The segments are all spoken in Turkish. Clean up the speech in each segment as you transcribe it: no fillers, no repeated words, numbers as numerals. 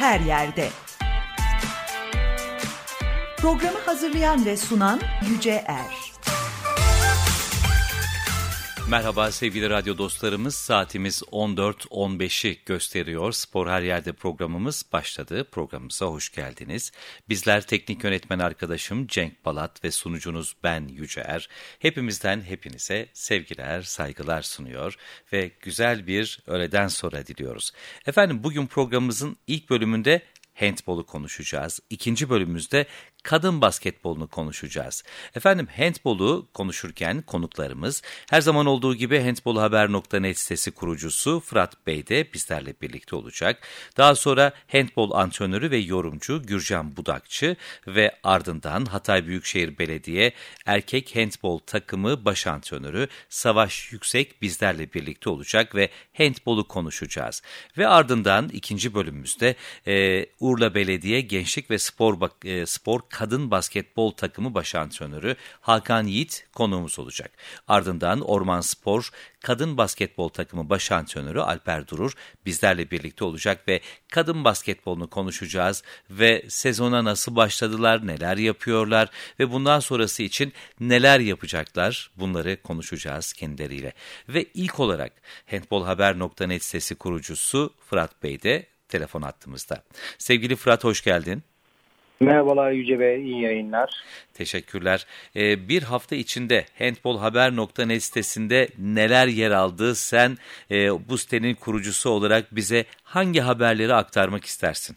her yerde. Programı hazırlayan ve sunan Yüce Er. Merhaba sevgili radyo dostlarımız, saatimiz 14.15'i gösteriyor. Spor Her Yerde programımız başladı. Programımıza hoş geldiniz. Bizler teknik yönetmen arkadaşım Cenk Balat ve sunucunuz ben Yüce Er. Hepimizden hepinize sevgiler, saygılar sunuyor ve güzel bir öğleden sonra diliyoruz. Efendim bugün programımızın ilk bölümünde handbolu konuşacağız. İkinci bölümümüzde kadın basketbolunu konuşacağız. Efendim handbolu konuşurken konuklarımız her zaman olduğu gibi handbolhaber.net sitesi kurucusu Fırat Bey de bizlerle birlikte olacak. Daha sonra handbol antrenörü ve yorumcu Gürcan Budakçı ve ardından Hatay Büyükşehir Belediye erkek handbol takımı baş antrenörü Savaş Yüksek bizlerle birlikte olacak ve handbolu konuşacağız. Ve ardından ikinci bölümümüzde Urla Belediye Gençlik ve Spor Kadın Basketbol Takımı baş antrenörü Hakan Yiğit konuğumuz olacak. Ardından Orman Spor Kadın Basketbol Takımı baş antrenörü Alper Durur bizlerle birlikte olacak ve kadın basketbolunu konuşacağız ve sezona nasıl başladılar, neler yapıyorlar ve bundan sonrası için neler yapacaklar, bunları konuşacağız kendileriyle. Ve ilk olarak handbolhaber.net sitesi kurucusu Fırat Bey de telefon hattımızda. Sevgili Fırat, hoş geldin. Merhabalar Yüce Bey, iyi yayınlar. Teşekkürler. Bir hafta içinde handbolhaber.net sitesinde neler yer aldı? Sen bu sitenin kurucusu olarak bize hangi haberleri aktarmak istersin?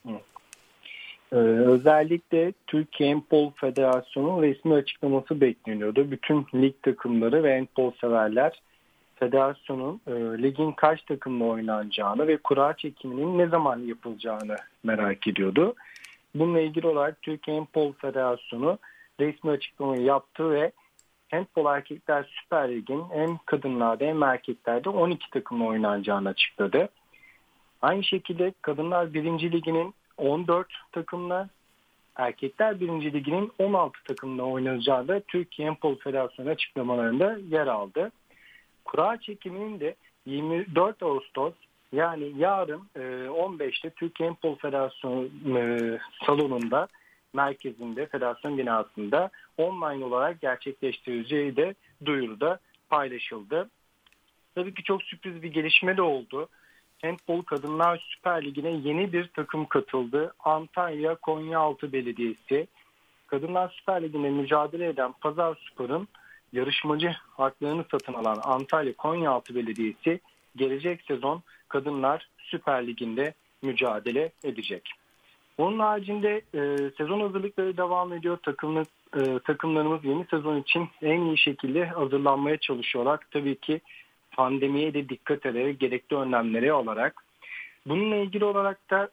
Özellikle Türkiye Handbol Federasyonu'nun resmi açıklaması bekleniyordu. Bütün lig takımları ve handbol severler federasyonun ligin kaç takımla oynanacağını ve kura çekiminin ne zaman yapılacağını merak ediyordu. Bununla ilgili olarak Türkiye Handbol Federasyonu resmi açıklamayı yaptı ve Handbol Erkekler Süper Ligi'nin hem kadınlarda hem erkeklerde 12 takımla oynanacağını açıkladı. Aynı şekilde Kadınlar 1. Ligi'nin 14 takımla, Erkekler 1. Ligi'nin 16 takımla oynanacağı da Türkiye Handbol Federasyonu açıklamalarında yer aldı. Kura çekiminin de 24 Ağustos yani yarın 15'te Türkiye Handbol Federasyonu salonunda, merkezinde, federasyon binasında online olarak gerçekleştirileceği de duyuruda paylaşıldı. Tabii ki çok sürpriz bir gelişme de oldu. Handbol Kadınlar Süper Ligi'ne yeni bir takım katıldı. Antalya Konyaaltı Belediyesi. Kadınlar Süper Ligi'nde mücadele eden Pazarspor'un yarışmacı haklarını satın alan Antalya Konyaaltı Belediyesi gelecek sezon Kadınlar Süper Ligi'nde mücadele edecek. Onun haricinde sezon hazırlıkları devam ediyor. Takımlarımız yeni sezon için en iyi şekilde hazırlanmaya çalışıyorlar. Tabii ki pandemiye de dikkat ederek gerekli önlemleri alarak. Bununla ilgili olarak da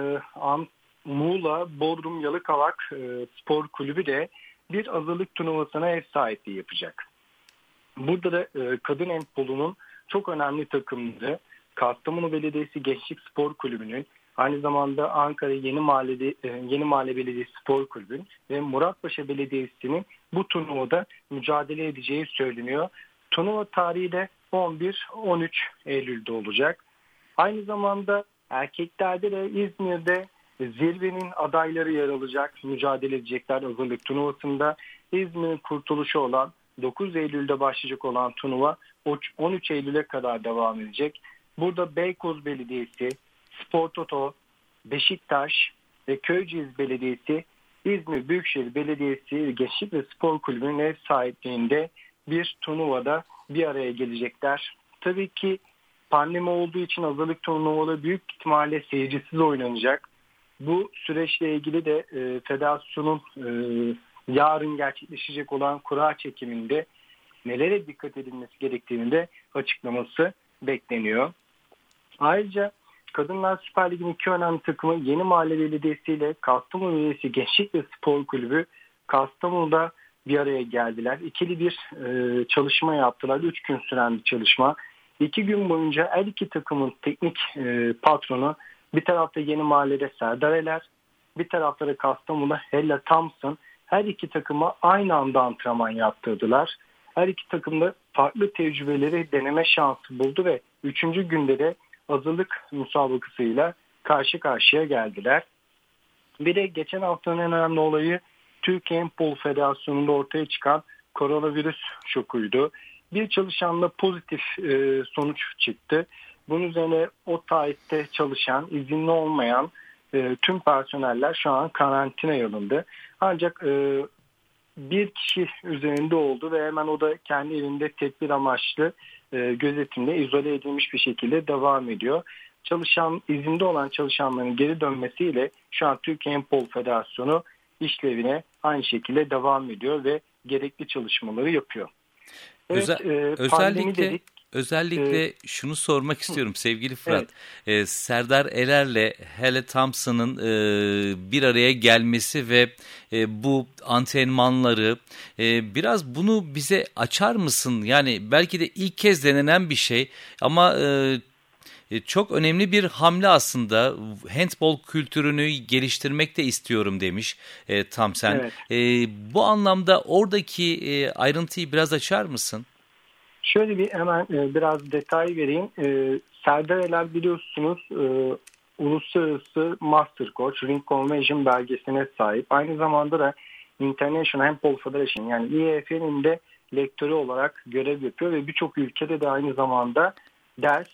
Muğla, Bodrum, Yalıkavak Spor Kulübü de bir hazırlık turnuvasına ev sahipliği yapacak. Burada da kadın handbolunun çok önemli takımları Kastamonu Belediyesi Gençlik Spor Kulübü'nün, aynı zamanda Ankara Yeni Mahalle Belediyesi Spor Kulübü'nün ve Muratpaşa Belediyesi'nin bu turnuvada mücadele edeceği söyleniyor. Turnuva tarihi de 11-13 Eylül'de olacak. Aynı zamanda erkeklerde de İzmir'de zirvenin adayları yer alacak, mücadele edecekler hazırlık turnuvasında. İzmir'in kurtuluşu olan 9 Eylül'de başlayacak olan turnuva 13 Eylül'e kadar devam edecek. Burada Beykoz Belediyesi, Spor Toto, Beşiktaş ve Köyceğiz Belediyesi, İzmir Büyükşehir Belediyesi Gençlik ve Spor Kulübü'nün ev sahipliğinde bir turnuvada bir araya gelecekler. Tabii ki pandemi olduğu için hazırlık turnuvaları büyük ihtimalle seyircisiz oynanacak. Bu süreçle ilgili de federasyonun yarın gerçekleşecek olan kura çekiminde nelere dikkat edilmesi gerektiğini de açıklaması bekleniyor. Ayrıca Kadınlar Süper Ligi'nin iki önemli takımı Yeni Mahalle Belediyesi ile Kastamonu Belediyesi Gençlik ve Spor Kulübü Kastamonu'da bir araya geldiler. İkili bir çalışma yaptılar. 3 gün süren bir çalışma. 2 gün boyunca her iki takımın teknik patronu, bir tarafta Yeni Mahalle'de Serdar Eler, bir tarafta da Kastamonu'da Hella Thompson, her iki takıma aynı anda antrenman yaptırdılar. Her iki takım da farklı tecrübeleri deneme şansı buldu ve 3. günde de hazırlık müsabakasıyla karşı karşıya geldiler. Bir de geçen haftanın en önemli olayı Türkiye Handbol Federasyonu'nda ortaya çıkan koronavirüs şokuydu. Bir çalışanla pozitif sonuç çıktı. Bunun üzerine o tarihte çalışan, izinli olmayan tüm personeller şu an karantinaya alındı. Ancak bir kişi üzerinde oldu ve hemen o da kendi evinde tedbir amaçlı gözetimle izole edilmiş bir şekilde devam ediyor. İzinde olan çalışanların geri dönmesiyle şu an Türkiye Handbol Federasyonu işlevine aynı şekilde devam ediyor ve gerekli çalışmaları yapıyor. Evet, özellikle şunu sormak istiyorum sevgili Fırat. Evet. Serdar Eler'le Helle Thompson'ın bir araya gelmesi ve bu antrenmanları biraz bunu bize açar mısın? Yani belki de ilk kez denenen bir şey ama çok önemli bir hamle aslında. Handbol kültürünü geliştirmek de istiyorum demiş Thompson. Evet. Bu anlamda oradaki ayrıntıyı biraz açar mısın? Şöyle hemen biraz detay vereyim. Serdar Eler biliyorsunuz uluslararası Master Coach Ring Convention belgesine sahip. Aynı zamanda da International Handball Federation yani IHF'nin de lektörü olarak görev yapıyor ve birçok ülkede de aynı zamanda ders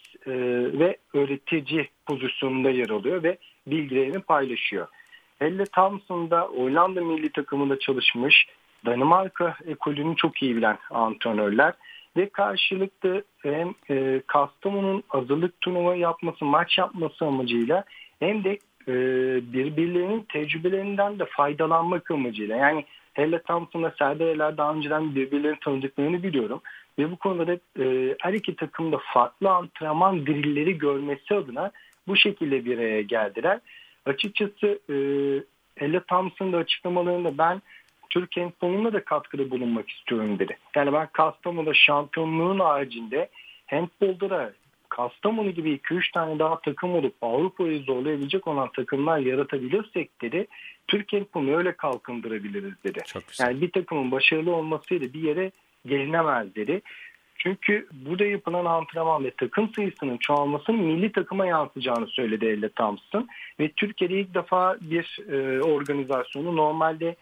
ve öğretici pozisyonunda yer alıyor ve bilgilerini paylaşıyor. Helle Thompson da Hollanda milli takımında çalışmış, Danimarka ekolünü çok iyi bilen antrenörler ve karşılıklı hem Kastamonu'nun hazırlık turnuva yapması, maç yapması amacıyla hem de birbirlerinin tecrübelerinden de faydalanmak amacıyla. Yani Helle Thompson'la Serdar Eler daha önceden birbirlerini tanıdıklarını biliyorum. Ve bu konuda da her iki takımda farklı antrenman drilleri görmesi adına bu şekilde bir araya geldiler. Açıkçası Helle Thompson'ın da açıklamalarında ben Türk handboluna da katkıda bulunmak istiyorum dedi. Yani ben Kastamonu'da şampiyonluğun haricinde handbolda da Kastamonu gibi 2-3 tane daha takım olup Avrupa'yı zorlayabilecek olan takımlar yaratabilirsek dedi, Türk handbolunu öyle kalkındırabiliriz dedi. Yani bir takımın başarılı olmasıyla bir yere gelinemez dedi. Çünkü burada yapılan antrenman ve takım sayısının çoğalmasının milli takıma yansıyacağını söyledi Helle Thompson. Ve Türkiye'de ilk defa bir organizasyonu normalde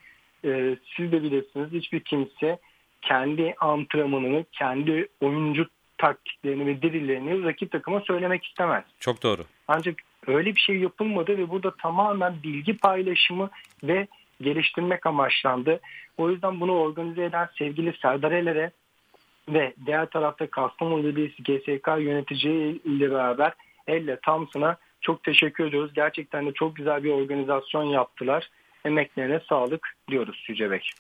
siz de bilirsiniz hiçbir kimse kendi antrenmanını, kendi oyuncu taktiklerini ve drillerini rakip takıma söylemek istemez. Çok doğru. Ancak öyle bir şey yapılmadı ve burada tamamen bilgi paylaşımı ve geliştirmek amaçlandı. O yüzden bunu organize eden sevgili Serdar Eler'e ve diğer tarafta Kastamonu Belediyesi GSK yöneticiyi ile beraber Helle Thompson'a çok teşekkür ediyoruz. Gerçekten de çok güzel bir organizasyon yaptılar. Emeklerine sağlık diyoruz Yüce Bey.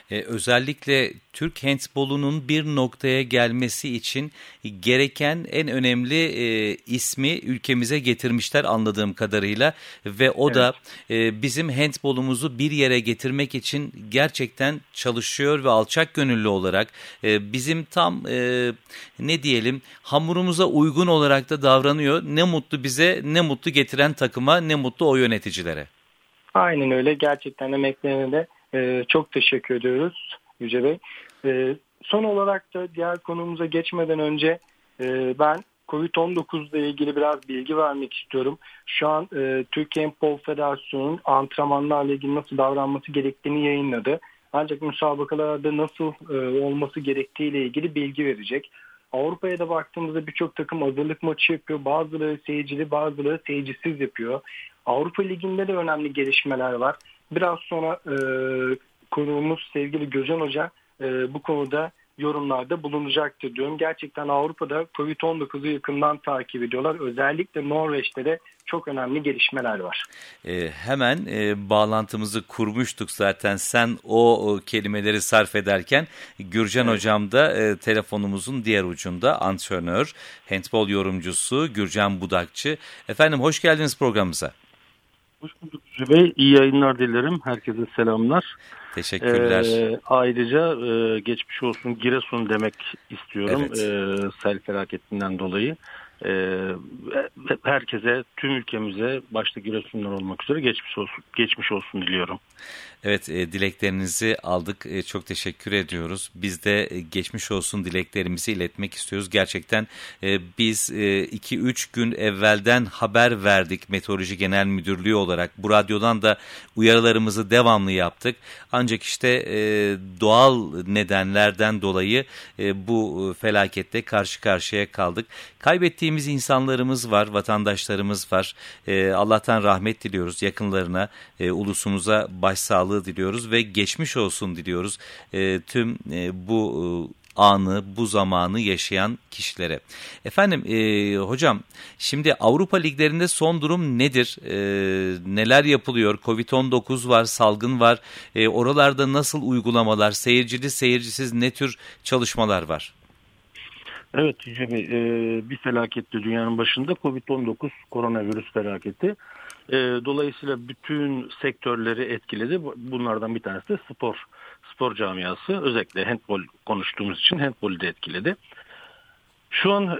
Özellikle Türk handbolunun bir noktaya gelmesi için gereken en önemli ismi ülkemize getirmişler anladığım kadarıyla ve o da bizim handbolumuzu bir yere getirmek için gerçekten çalışıyor ve alçak gönüllü olarak bizim tam ne diyelim hamurumuza uygun olarak da davranıyor. Ne mutlu bize, ne mutlu getiren takıma, ne mutlu o yöneticilere. Aynen öyle. Gerçekten emeklerine de çok teşekkür ediyoruz Yüce Bey. Son olarak da diğer konumuza geçmeden önce ben COVID-19 ile ilgili biraz bilgi vermek istiyorum. Şu an Türkiye Handbol Federasyonu'nun antrenmanlarla ilgili nasıl davranması gerektiğini yayınladı. Ancak müsabakalarda nasıl olması gerektiği ile ilgili bilgi verecek. Avrupa'ya da baktığımızda birçok takım hazırlık maçı yapıyor. Bazıları seyircili, bazıları seyircisiz yapıyor. Avrupa Ligi'nde de önemli gelişmeler var. Biraz sonra konuğumuz sevgili Gürcan Hoca bu konuda yorumlarda bulunacaktır diyorum. Gerçekten Avrupa'da COVID-19'u yakından takip ediyorlar. Özellikle Norveç'te de çok önemli gelişmeler var. Hemen bağlantımızı kurmuştuk zaten sen o kelimeleri sarf ederken. Gürcan Hocam da telefonumuzun diğer ucunda antrenör, handbol yorumcusu Gürcan Budakçı. Efendim hoş geldiniz programımıza. Hoş bulduk Yüce Bey. İyi yayınlar dilerim. Herkese selamlar. Teşekkürler. Ayrıca geçmiş olsun Giresun demek istiyorum. Sel felaketinden dolayı. Herkese, tüm ülkemize, başta Giresunlar olmak üzere geçmiş olsun diliyorum. Evet, dileklerinizi aldık. Çok teşekkür ediyoruz. Biz de geçmiş olsun dileklerimizi iletmek istiyoruz. Gerçekten biz 2-3 gün evvelden haber verdik Meteoroloji Genel Müdürlüğü olarak. Bu radyodan da uyarılarımızı devamlı yaptık. Ancak işte doğal nedenlerden dolayı bu felakette karşı karşıya kaldık. Kaybettiğimiz insanlarımız var, vatandaşlarımız var. Allah'tan rahmet diliyoruz yakınlarına, ulusumuza başsağlığı diliyoruz ve geçmiş olsun diliyoruz tüm bu anı, bu zamanı yaşayan kişilere. Efendim hocam, şimdi Avrupa liglerinde son durum nedir? Neler yapılıyor? Covid-19 var, salgın var. Oralarda nasıl uygulamalar, seyircili seyircisiz ne tür çalışmalar var? Evet Yüce Bey, bir felaketti dünyanın başında Covid-19 koronavirüs felaketi. Dolayısıyla bütün sektörleri etkiledi. Bunlardan bir tanesi de spor camiası. Özellikle handbol konuştuğumuz için handbolü de etkiledi. Şu an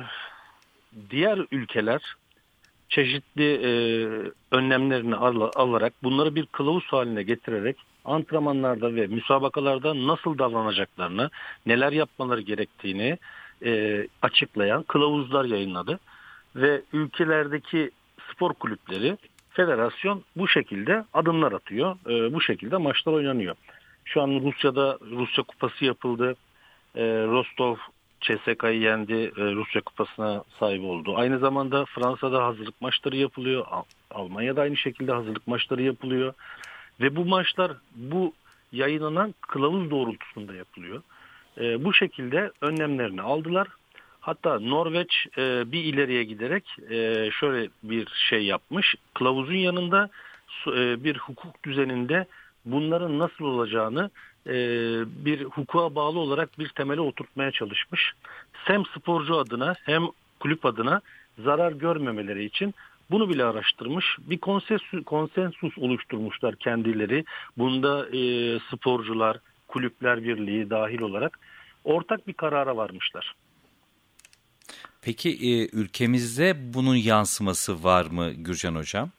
diğer ülkeler çeşitli önlemlerini alarak bunları bir kılavuz haline getirerek antrenmanlarda ve müsabakalarda nasıl davranacaklarını, neler yapmaları gerektiğini açıklayan kılavuzlar yayınladı. Ve ülkelerdeki spor kulüpleri, federasyon bu şekilde adımlar atıyor. Bu şekilde maçlar oynanıyor. Şu an Rusya'da Rusya Kupası yapıldı. Rostov CSK'yı yendi. Rusya Kupası'na sahip oldu. Aynı zamanda Fransa'da hazırlık maçları yapılıyor. Almanya'da aynı şekilde hazırlık maçları yapılıyor. Ve bu maçlar bu yayınlanan kılavuz doğrultusunda yapılıyor. Bu şekilde önlemlerini aldılar. Hatta Norveç bir ileriye giderek şöyle bir şey yapmış. Kılavuzun yanında bir hukuk düzeninde bunların nasıl olacağını bir hukuka bağlı olarak bir temele oturtmaya çalışmış. Hem sporcu adına hem kulüp adına zarar görmemeleri için bunu bile araştırmış. Bir konsensus oluşturmuşlar kendileri. Bunda sporcular, kulüpler birliği dahil olarak ortak bir karara varmışlar. Peki ülkemizde bunun yansıması var mı Gürcan Hocam?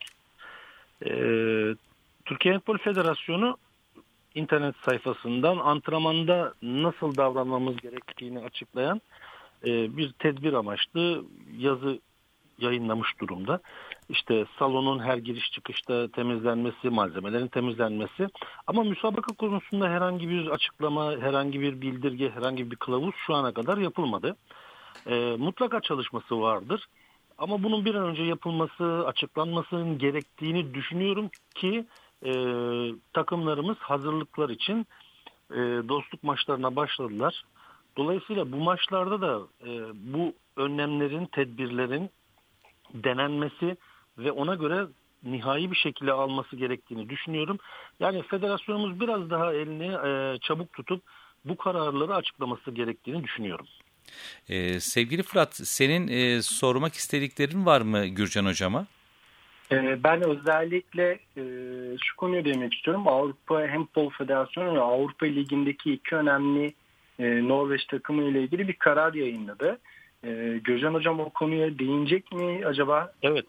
Türkiye Handbol Federasyonu internet sayfasından antrenmanda nasıl davranmamız gerektiğini açıklayan bir tedbir amaçlı yazı yayınlamış durumda. İşte salonun her giriş çıkışta temizlenmesi, malzemelerin temizlenmesi. Ama müsabaka konusunda herhangi bir açıklama, herhangi bir bildirge, herhangi bir kılavuz şu ana kadar yapılmadı. Mutlaka çalışması vardır. Ama bunun bir an önce yapılması, açıklanmasının gerektiğini düşünüyorum ki takımlarımız hazırlıklar için dostluk maçlarına başladılar. Dolayısıyla bu maçlarda da bu önlemlerin, tedbirlerin denenmesi ve ona göre nihai bir şekilde alması gerektiğini düşünüyorum. Yani federasyonumuz biraz daha elini çabuk tutup bu kararları açıklaması gerektiğini düşünüyorum. Sevgili Fırat, senin sormak istediklerin var mı Gürcan Hocama? Ben özellikle şu konuya değinmek istiyorum. Avrupa Handbol Federasyonu ve Avrupa Ligi'ndeki iki önemli Norveç takımı ile ilgili bir karar yayınladı. Gürcan Hocam o konuya değinecek mi acaba? Evet.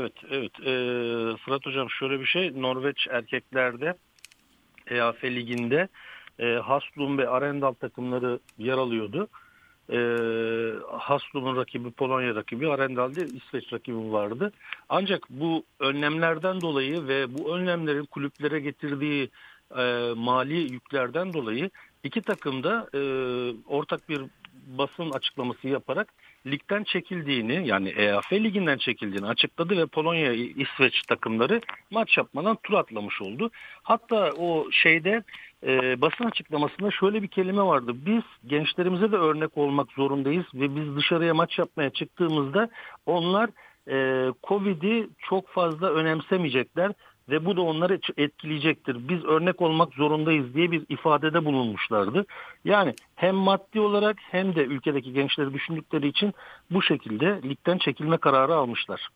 Fırat Hocam şöyle bir şey. Norveç erkeklerde EAF Ligi'nde Haslum ve Arendal takımları yer alıyordu. Haslum'un rakibi Polonya rakibi, Arendal'de İsveç rakibi vardı. Ancak bu önlemlerden dolayı ve bu önlemlerin kulüplere getirdiği mali yüklerden dolayı iki takım da ortak bir basın açıklaması yaparak ligden çekildiğini, yani EAF liginden çekildiğini açıkladı ve Polonya, İsveç takımları maç yapmadan tur atlamış oldu. Hatta o şeyde basın açıklamasında şöyle bir kelime vardı. Biz gençlerimize de örnek olmak zorundayız ve biz dışarıya maç yapmaya çıktığımızda onlar Covid'i çok fazla önemsemeyecekler ve bu da onları etkileyecektir. Biz örnek olmak zorundayız diye bir ifadede bulunmuşlardı. Yani hem maddi olarak hem de ülkedeki gençleri düşündükleri için bu şekilde ligden çekilme kararı almışlar.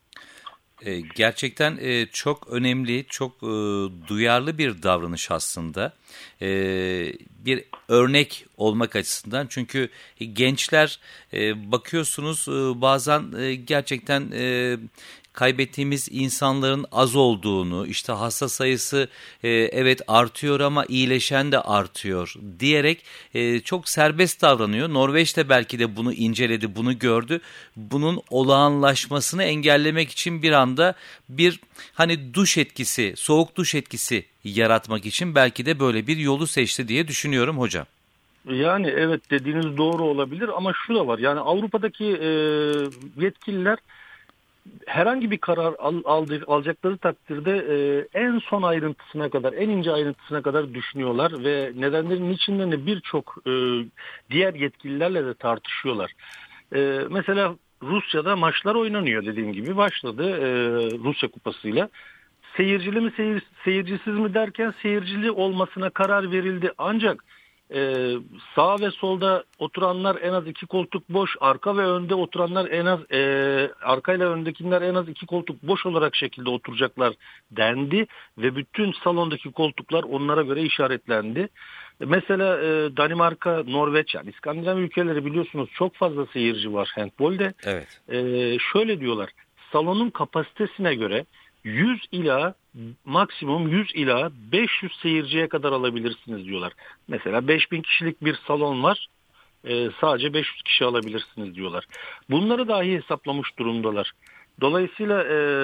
Gerçekten çok önemli, çok duyarlı bir davranış aslında. bir örnek olmak açısından. Çünkü gençler bakıyorsunuz bazen gerçekten kaybettiğimiz insanların az olduğunu, işte hasta sayısı evet artıyor ama iyileşen de artıyor diyerek çok serbest davranıyor. Norveç de belki de bunu inceledi, bunu gördü. Bunun olağanlaşmasını engellemek için bir anda bir hani duş etkisi, soğuk duş etkisi yaratmak için belki de böyle bir yolu seçti diye düşünüyorum hocam. Yani evet, dediğiniz doğru olabilir ama şu da var. Yani Avrupa'daki yetkililer herhangi bir karar alacakları takdirde en son ayrıntısına kadar, en ince ayrıntısına kadar düşünüyorlar ve nedenlerin içinden birçok diğer yetkililerle de tartışıyorlar. Mesela Rusya'da maçlar oynanıyor, dediğim gibi başladı Rusya Kupası'yla. Seyircili mi seyircisiz mi derken seyircili olmasına karar verildi. Ancak sağ ve solda oturanlar en az 2 koltuk boş, arka ve önde oturanlar en az arkayla öndekiler en az 2 koltuk boş olarak şekilde oturacaklar dendi ve bütün salondaki koltuklar onlara göre işaretlendi. Mesela Danimarka, Norveç, yani İskandinav ülkeleri biliyorsunuz çok fazla seyirci var handbolde. Evet. Şöyle diyorlar, salonun kapasitesine göre 100 ila maksimum 100 ila 500 seyirciye kadar alabilirsiniz diyorlar. Mesela 5000 kişilik bir salon var, sadece 500 kişi alabilirsiniz diyorlar. Bunları dahi hesaplamış durumdalar. Dolayısıyla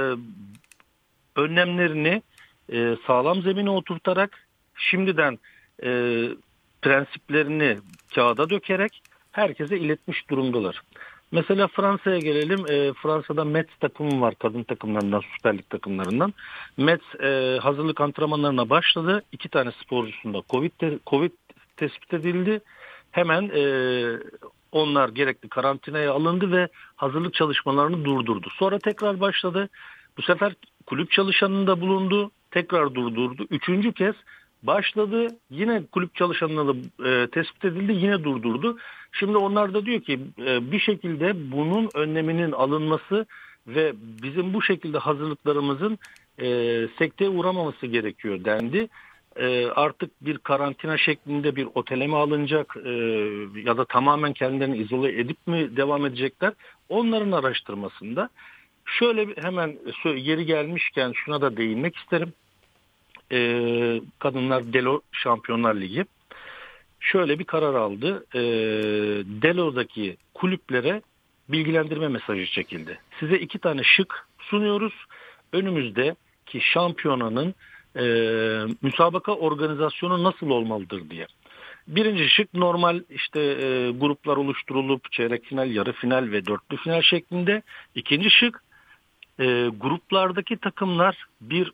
önlemlerini sağlam zemine oturtarak, şimdiden prensiplerini kağıda dökerek herkese iletmiş durumdalar. Mesela Fransa'ya gelelim. Fransa'da Metz takımı var, kadın takımlarından, Süper Lig takımlarından. Metz hazırlık antrenmanlarına başladı. 2 tane sporcusunda Covid tespit edildi. Hemen onlar gerekli karantinaya alındı ve hazırlık çalışmalarını durdurdu. Sonra tekrar başladı. Bu sefer kulüp çalışanında da bulundu. Tekrar durdurdu. 3. kez başladı. Yine kulüp çalışanına da tespit edildi. Yine durdurdu. Şimdi onlar da diyor ki bir şekilde bunun önleminin alınması ve bizim bu şekilde hazırlıklarımızın sekteye uğramaması gerekiyor dendi. Artık bir karantina şeklinde bir otele mi alınacak ya da tamamen kendilerini izole edip mi devam edecekler? Onların araştırmasında şöyle hemen yeri gelmişken şuna da değinmek isterim. Kadınlar Delo Şampiyonlar Ligi şöyle bir karar aldı. Delo'daki kulüplere bilgilendirme mesajı çekildi. Size 2 tane şık sunuyoruz. Önümüzdeki şampiyonanın müsabaka organizasyonu nasıl olmalıdır diye. Birinci şık normal gruplar oluşturulup çeyrek final, yarı final ve dörtlü final şeklinde. İkinci şık gruplardaki takımlar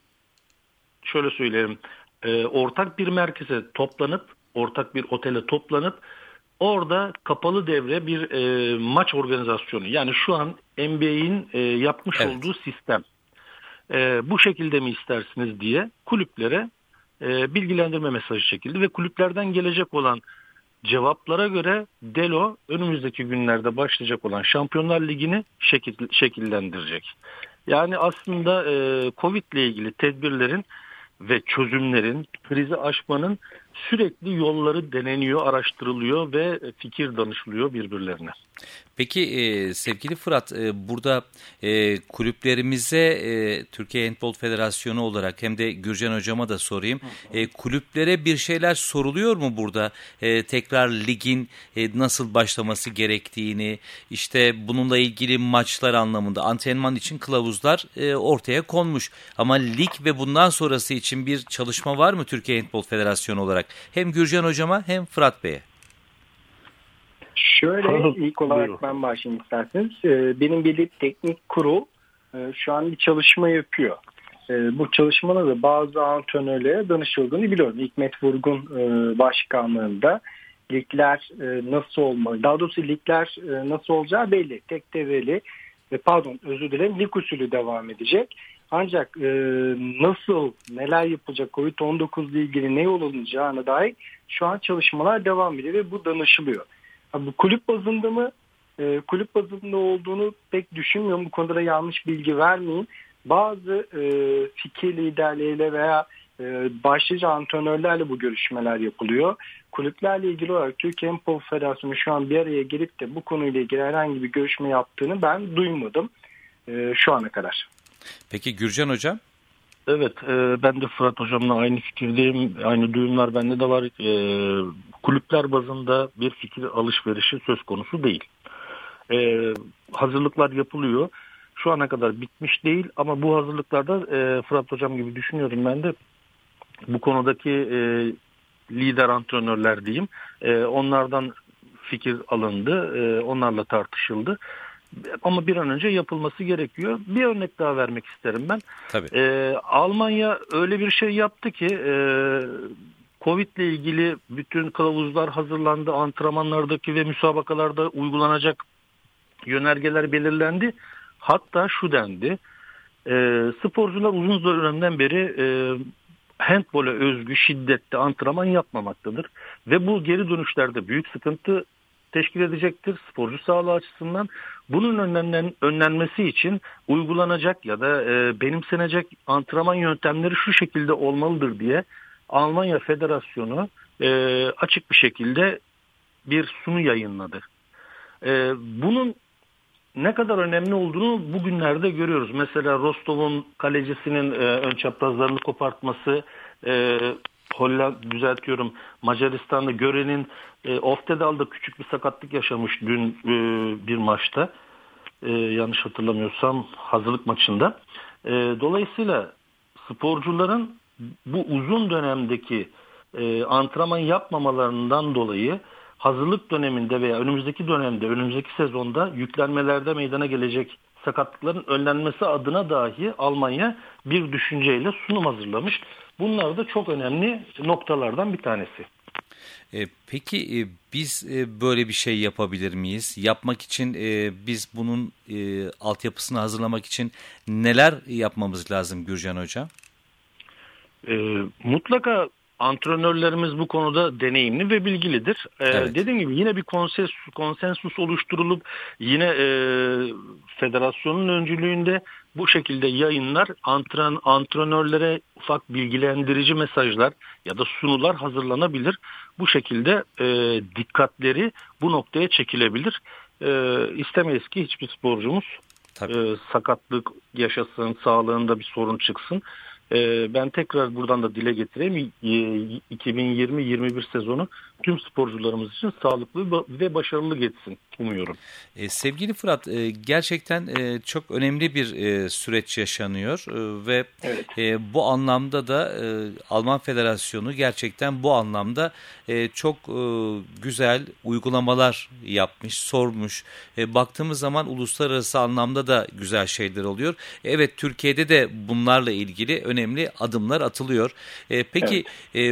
ortak bir merkeze toplanıp, ortak bir otele toplanıp orada kapalı devre bir maç organizasyonu. Yani şu an NBA'in yapmış olduğu sistem. Bu şekilde mi istersiniz diye kulüplere bilgilendirme mesajı çekildi ve kulüplerden gelecek olan cevaplara göre Delo önümüzdeki günlerde başlayacak olan Şampiyonlar Ligi'ni şekillendirecek. Yani aslında Covid ile ilgili tedbirlerin ve çözümlerin, krizi aşmanın sürekli yolları deneniyor, araştırılıyor ve fikir danışılıyor birbirlerine. Peki sevgili Fırat, burada kulüplerimize Türkiye Handbol Federasyonu olarak hem de Gürcan Hocama da sorayım. Kulüplere bir şeyler soruluyor mu burada? Tekrar ligin nasıl başlaması gerektiğini, işte bununla ilgili maçlar anlamında antrenman için kılavuzlar ortaya konmuş. Ama lig ve bundan sonrası için bir çalışma var mı Türkiye Handbol Federasyonu olarak? Hem Gürcan Hocama hem Fırat Bey'e. Şöyle ilk olarak ben başlayayım isterseniz. Benim bildiğim teknik kurul şu an bir çalışma yapıyor. Bu çalışmada da bazı antrenörlere danışıldığını biliyorum. Hikmet Vurgun başkanlığında ligler nasıl olmalı? Daha doğrusu ligler nasıl olacağı belli. Tek devreli lig usulü devam edecek. Ancak nasıl, neler yapılacak, Covid-19 ile ilgili ne yol alınacağına dair şu an çalışmalar devam ediyor ve bu danışılıyor. Bu kulüp bazında mı? Kulüp bazında olduğunu pek düşünmüyorum. Bu konuda da yanlış bilgi vermeyeyim. Bazı fikir liderleriyle veya başlıca antrenörlerle bu görüşmeler yapılıyor. Kulüplerle ilgili olarak Türkiye Handbol Federasyonu şu an bir araya gelip de bu konuyla ilgili herhangi bir görüşme yaptığını ben duymadım şu ana kadar. Peki Gürcan Hocam? Evet, ben de Fırat Hocam'la aynı fikirdeyim. Aynı duyumlar bende de var. Kulüpler bazında bir fikir alışverişi söz konusu değil. Hazırlıklar yapılıyor. Şu ana kadar bitmiş değil ama bu hazırlıklarda Fırat Hocam gibi düşünüyorum ben de. Bu konudaki lider antrenörler diyeyim. Onlardan fikir alındı. Onlarla tartışıldı. Ama bir an önce yapılması gerekiyor. Bir örnek daha vermek isterim ben. Tabii. Almanya öyle bir şey yaptı ki Covid ile ilgili bütün kılavuzlar hazırlandı. Antrenmanlardaki ve müsabakalarda uygulanacak yönergeler belirlendi. Hatta şu dendi. Sporcular uzun dönemden beri handbola özgü şiddetli antrenman yapmamaktadır. Ve bu geri dönüşlerde büyük sıkıntı teşkil edecektir sporcu sağlığı açısından. Bunun önlenmesi için uygulanacak ya da benimsenecek antrenman yöntemleri şu şekilde olmalıdır diye Almanya Federasyonu açık bir şekilde bir sunu yayınladı. Bunun ne kadar önemli olduğunu bugünlerde görüyoruz. Mesela Rostov'un kalecisinin ön çaprazlarını kopartması, Macaristan'da Göre'nin Oftedal'da küçük bir sakatlık yaşamış dün bir maçta. Yanlış hatırlamıyorsam hazırlık maçında. Dolayısıyla sporcuların bu uzun dönemdeki antrenman yapmamalarından dolayı hazırlık döneminde veya önümüzdeki sezonda yüklenmelerde meydana gelecek sakatlıkların önlenmesi adına dahi Almanya bir düşünceyle sunum hazırlamış. Bunlar da çok önemli noktalardan bir tanesi. Peki biz böyle bir şey yapabilir miyiz? Yapmak için biz bunun altyapısını hazırlamak için neler yapmamız lazım Gürcan Hocam? Mutlaka antrenörlerimiz bu konuda deneyimli ve bilgilidir. Evet. Dediğim gibi yine bir konsensus oluşturulup yine federasyonun öncülüğünde bu şekilde yayınlar, antrenörlere ufak bilgilendirici mesajlar ya da sunular hazırlanabilir. Bu şekilde dikkatleri bu noktaya çekilebilir. İstemeyiz ki hiçbir sporcumuz sakatlık yaşasın, sağlığında bir sorun çıksın. Ben tekrar buradan da dile getireyim. 2020-21 sezonu tüm sporcularımız için sağlıklı ve başarılı geçsin umuyorum. Sevgili Fırat, gerçekten çok önemli bir süreç yaşanıyor ve evet. Bu anlamda da Alman Federasyonu gerçekten bu anlamda çok güzel uygulamalar yapmış, sormuş. Baktığımız zaman uluslararası anlamda da güzel şeyler oluyor. Evet, Türkiye'de de bunlarla ilgili önemli adımlar atılıyor. Peki evet.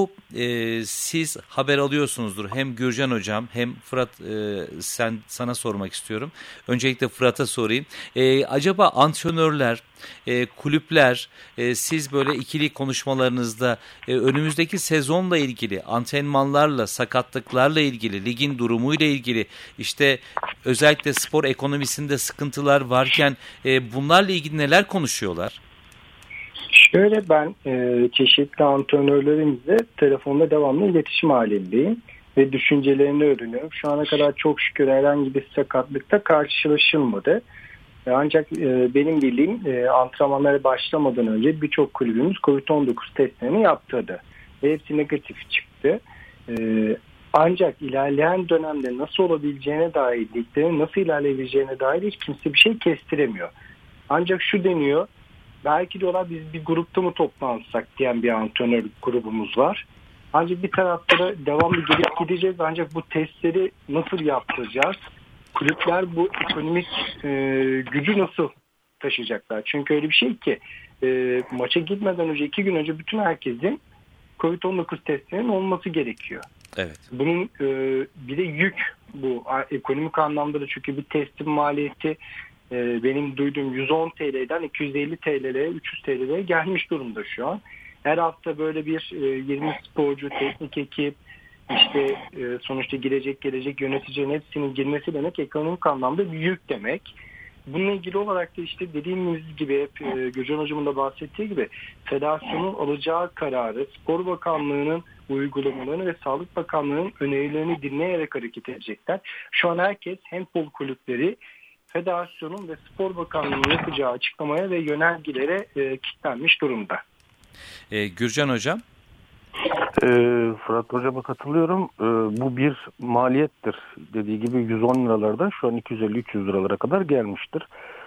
Siz haber alıyorsunuzdur. Hem Gürcan Hocam hem Fırat sana sormak istiyorum. Öncelikle Fırat'a sorayım. Acaba antrenörler, kulüpler siz böyle ikili konuşmalarınızda önümüzdeki sezonla ilgili, antrenmanlarla, sakatlıklarla ilgili, ligin durumuyla ilgili işte özellikle spor ekonomisinde sıkıntılar varken bunlarla ilgili neler konuşuyorlar? Şöyle ben çeşitli antrenörlerimizle telefonda devamlı iletişim halindeyim ve düşüncelerini öğreniyorum. Şu ana kadar çok şükür herhangi bir sakatlıkta karşılaşılmadı. Ancak benim bildiğim antrenmanlara başlamadan önce birçok kulübümüz COVID-19 testlerini yaptırdı. Ve hepsi negatif çıktı. Ancak ilerleyen dönemde nasıl olabileceğine dair, liglerin nasıl ilerleyebileceğine dair hiç kimse bir şey kestiremiyor. Ancak şu deniyor, belki diyorlar biz bir grupta mı toplansak diyen bir antrenör grubumuz var. Ancak bir tarafta da devamlı gelip gideceğiz. Ancak bu testleri nasıl yaptıracağız? Kulüpler bu ekonomik gücü nasıl taşıyacaklar? Çünkü öyle bir şey ki maça gitmeden önce 2 gün önce bütün herkesin COVID-19 testlerinin olması gerekiyor. Evet. Bunun bir de yük bu ekonomik anlamda da, çünkü bir testin maliyeti benim duyduğum 110 TL'den 250 TL'ye 300 TL'ye gelmiş durumda şu an. Her hafta böyle bir 20 sporcu, teknik ekip, işte sonuçta gelecek yöneticilerin hepsinin girmesi demek ekonomik anlamda bir yük demek. Bununla ilgili olarak da işte dediğimiz gibi hep Gürcan Hocam'ın da bahsettiği gibi federasyonun alacağı kararı, Spor Bakanlığı'nın uygulamalarını ve Sağlık Bakanlığı'nın önerilerini dinleyerek hareket edecekler. Şu an herkes handbol kulüpleri federasyonun ve Spor Bakanlığı'nın yapacağı açıklamaya ve yönergelere kilitlenmiş durumda. Gürcan Hocam? Fırat Hocam'a katılıyorum. Bu bir maliyettir. Dediği gibi 110 liralardan şu an 250-300 liralara kadar gelmiştir.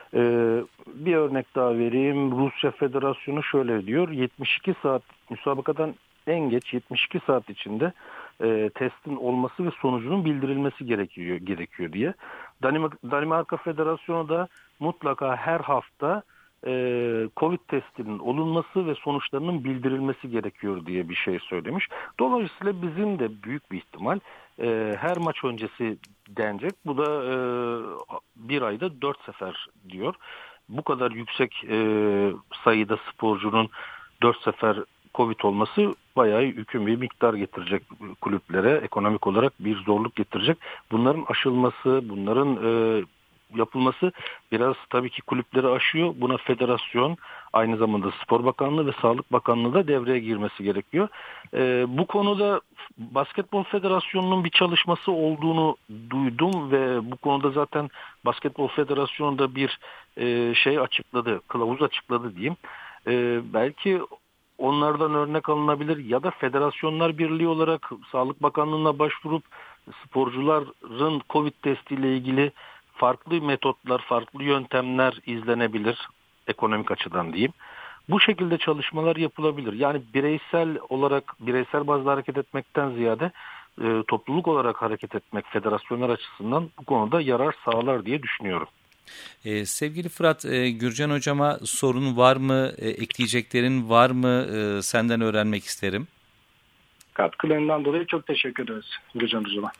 Bir örnek daha vereyim. Rusya Federasyonu şöyle diyor. 72 saat müsabakadan en geç 72 saat içinde testin olması ve sonucunun bildirilmesi gerekiyor diye. Danimarka Federasyonu da mutlaka her hafta Covid testinin olunması ve sonuçlarının bildirilmesi gerekiyor diye bir şey söylemiş. Dolayısıyla bizim de büyük bir ihtimal her maç öncesi denecek. Bu da bir ayda 4 sefer diyor. Bu kadar yüksek sayıda sporcunun 4 sefer Covid olması bayağı yükün bir miktar getirecek kulüplere. Ekonomik olarak bir zorluk getirecek. Bunların aşılması, bunların yapılması biraz tabii ki kulüpleri aşıyor. Buna federasyon, aynı zamanda Spor Bakanlığı ve Sağlık Bakanlığı da devreye girmesi gerekiyor. Bu konuda Basketbol Federasyonu'nun bir çalışması olduğunu duydum ve bu konuda zaten Basketbol Federasyonu da bir şey açıkladı, kılavuz açıkladı diyeyim. Belki onlardan örnek alınabilir ya da Federasyonlar Birliği olarak Sağlık Bakanlığı'na başvurup sporcuların Covid testiyle ilgili farklı metotlar, farklı yöntemler izlenebilir ekonomik açıdan diyeyim. Bu şekilde çalışmalar yapılabilir. Yani bireysel bazda hareket etmekten ziyade topluluk olarak hareket etmek federasyonlar açısından bu konuda yarar sağlar diye düşünüyorum. Sevgili Fırat, Gürcan Hocama sorun var mı, ekleyeceklerin var mı, senden öğrenmek isterim. Katkılarından dolayı çok teşekkür ederiz Gürcan Hocama.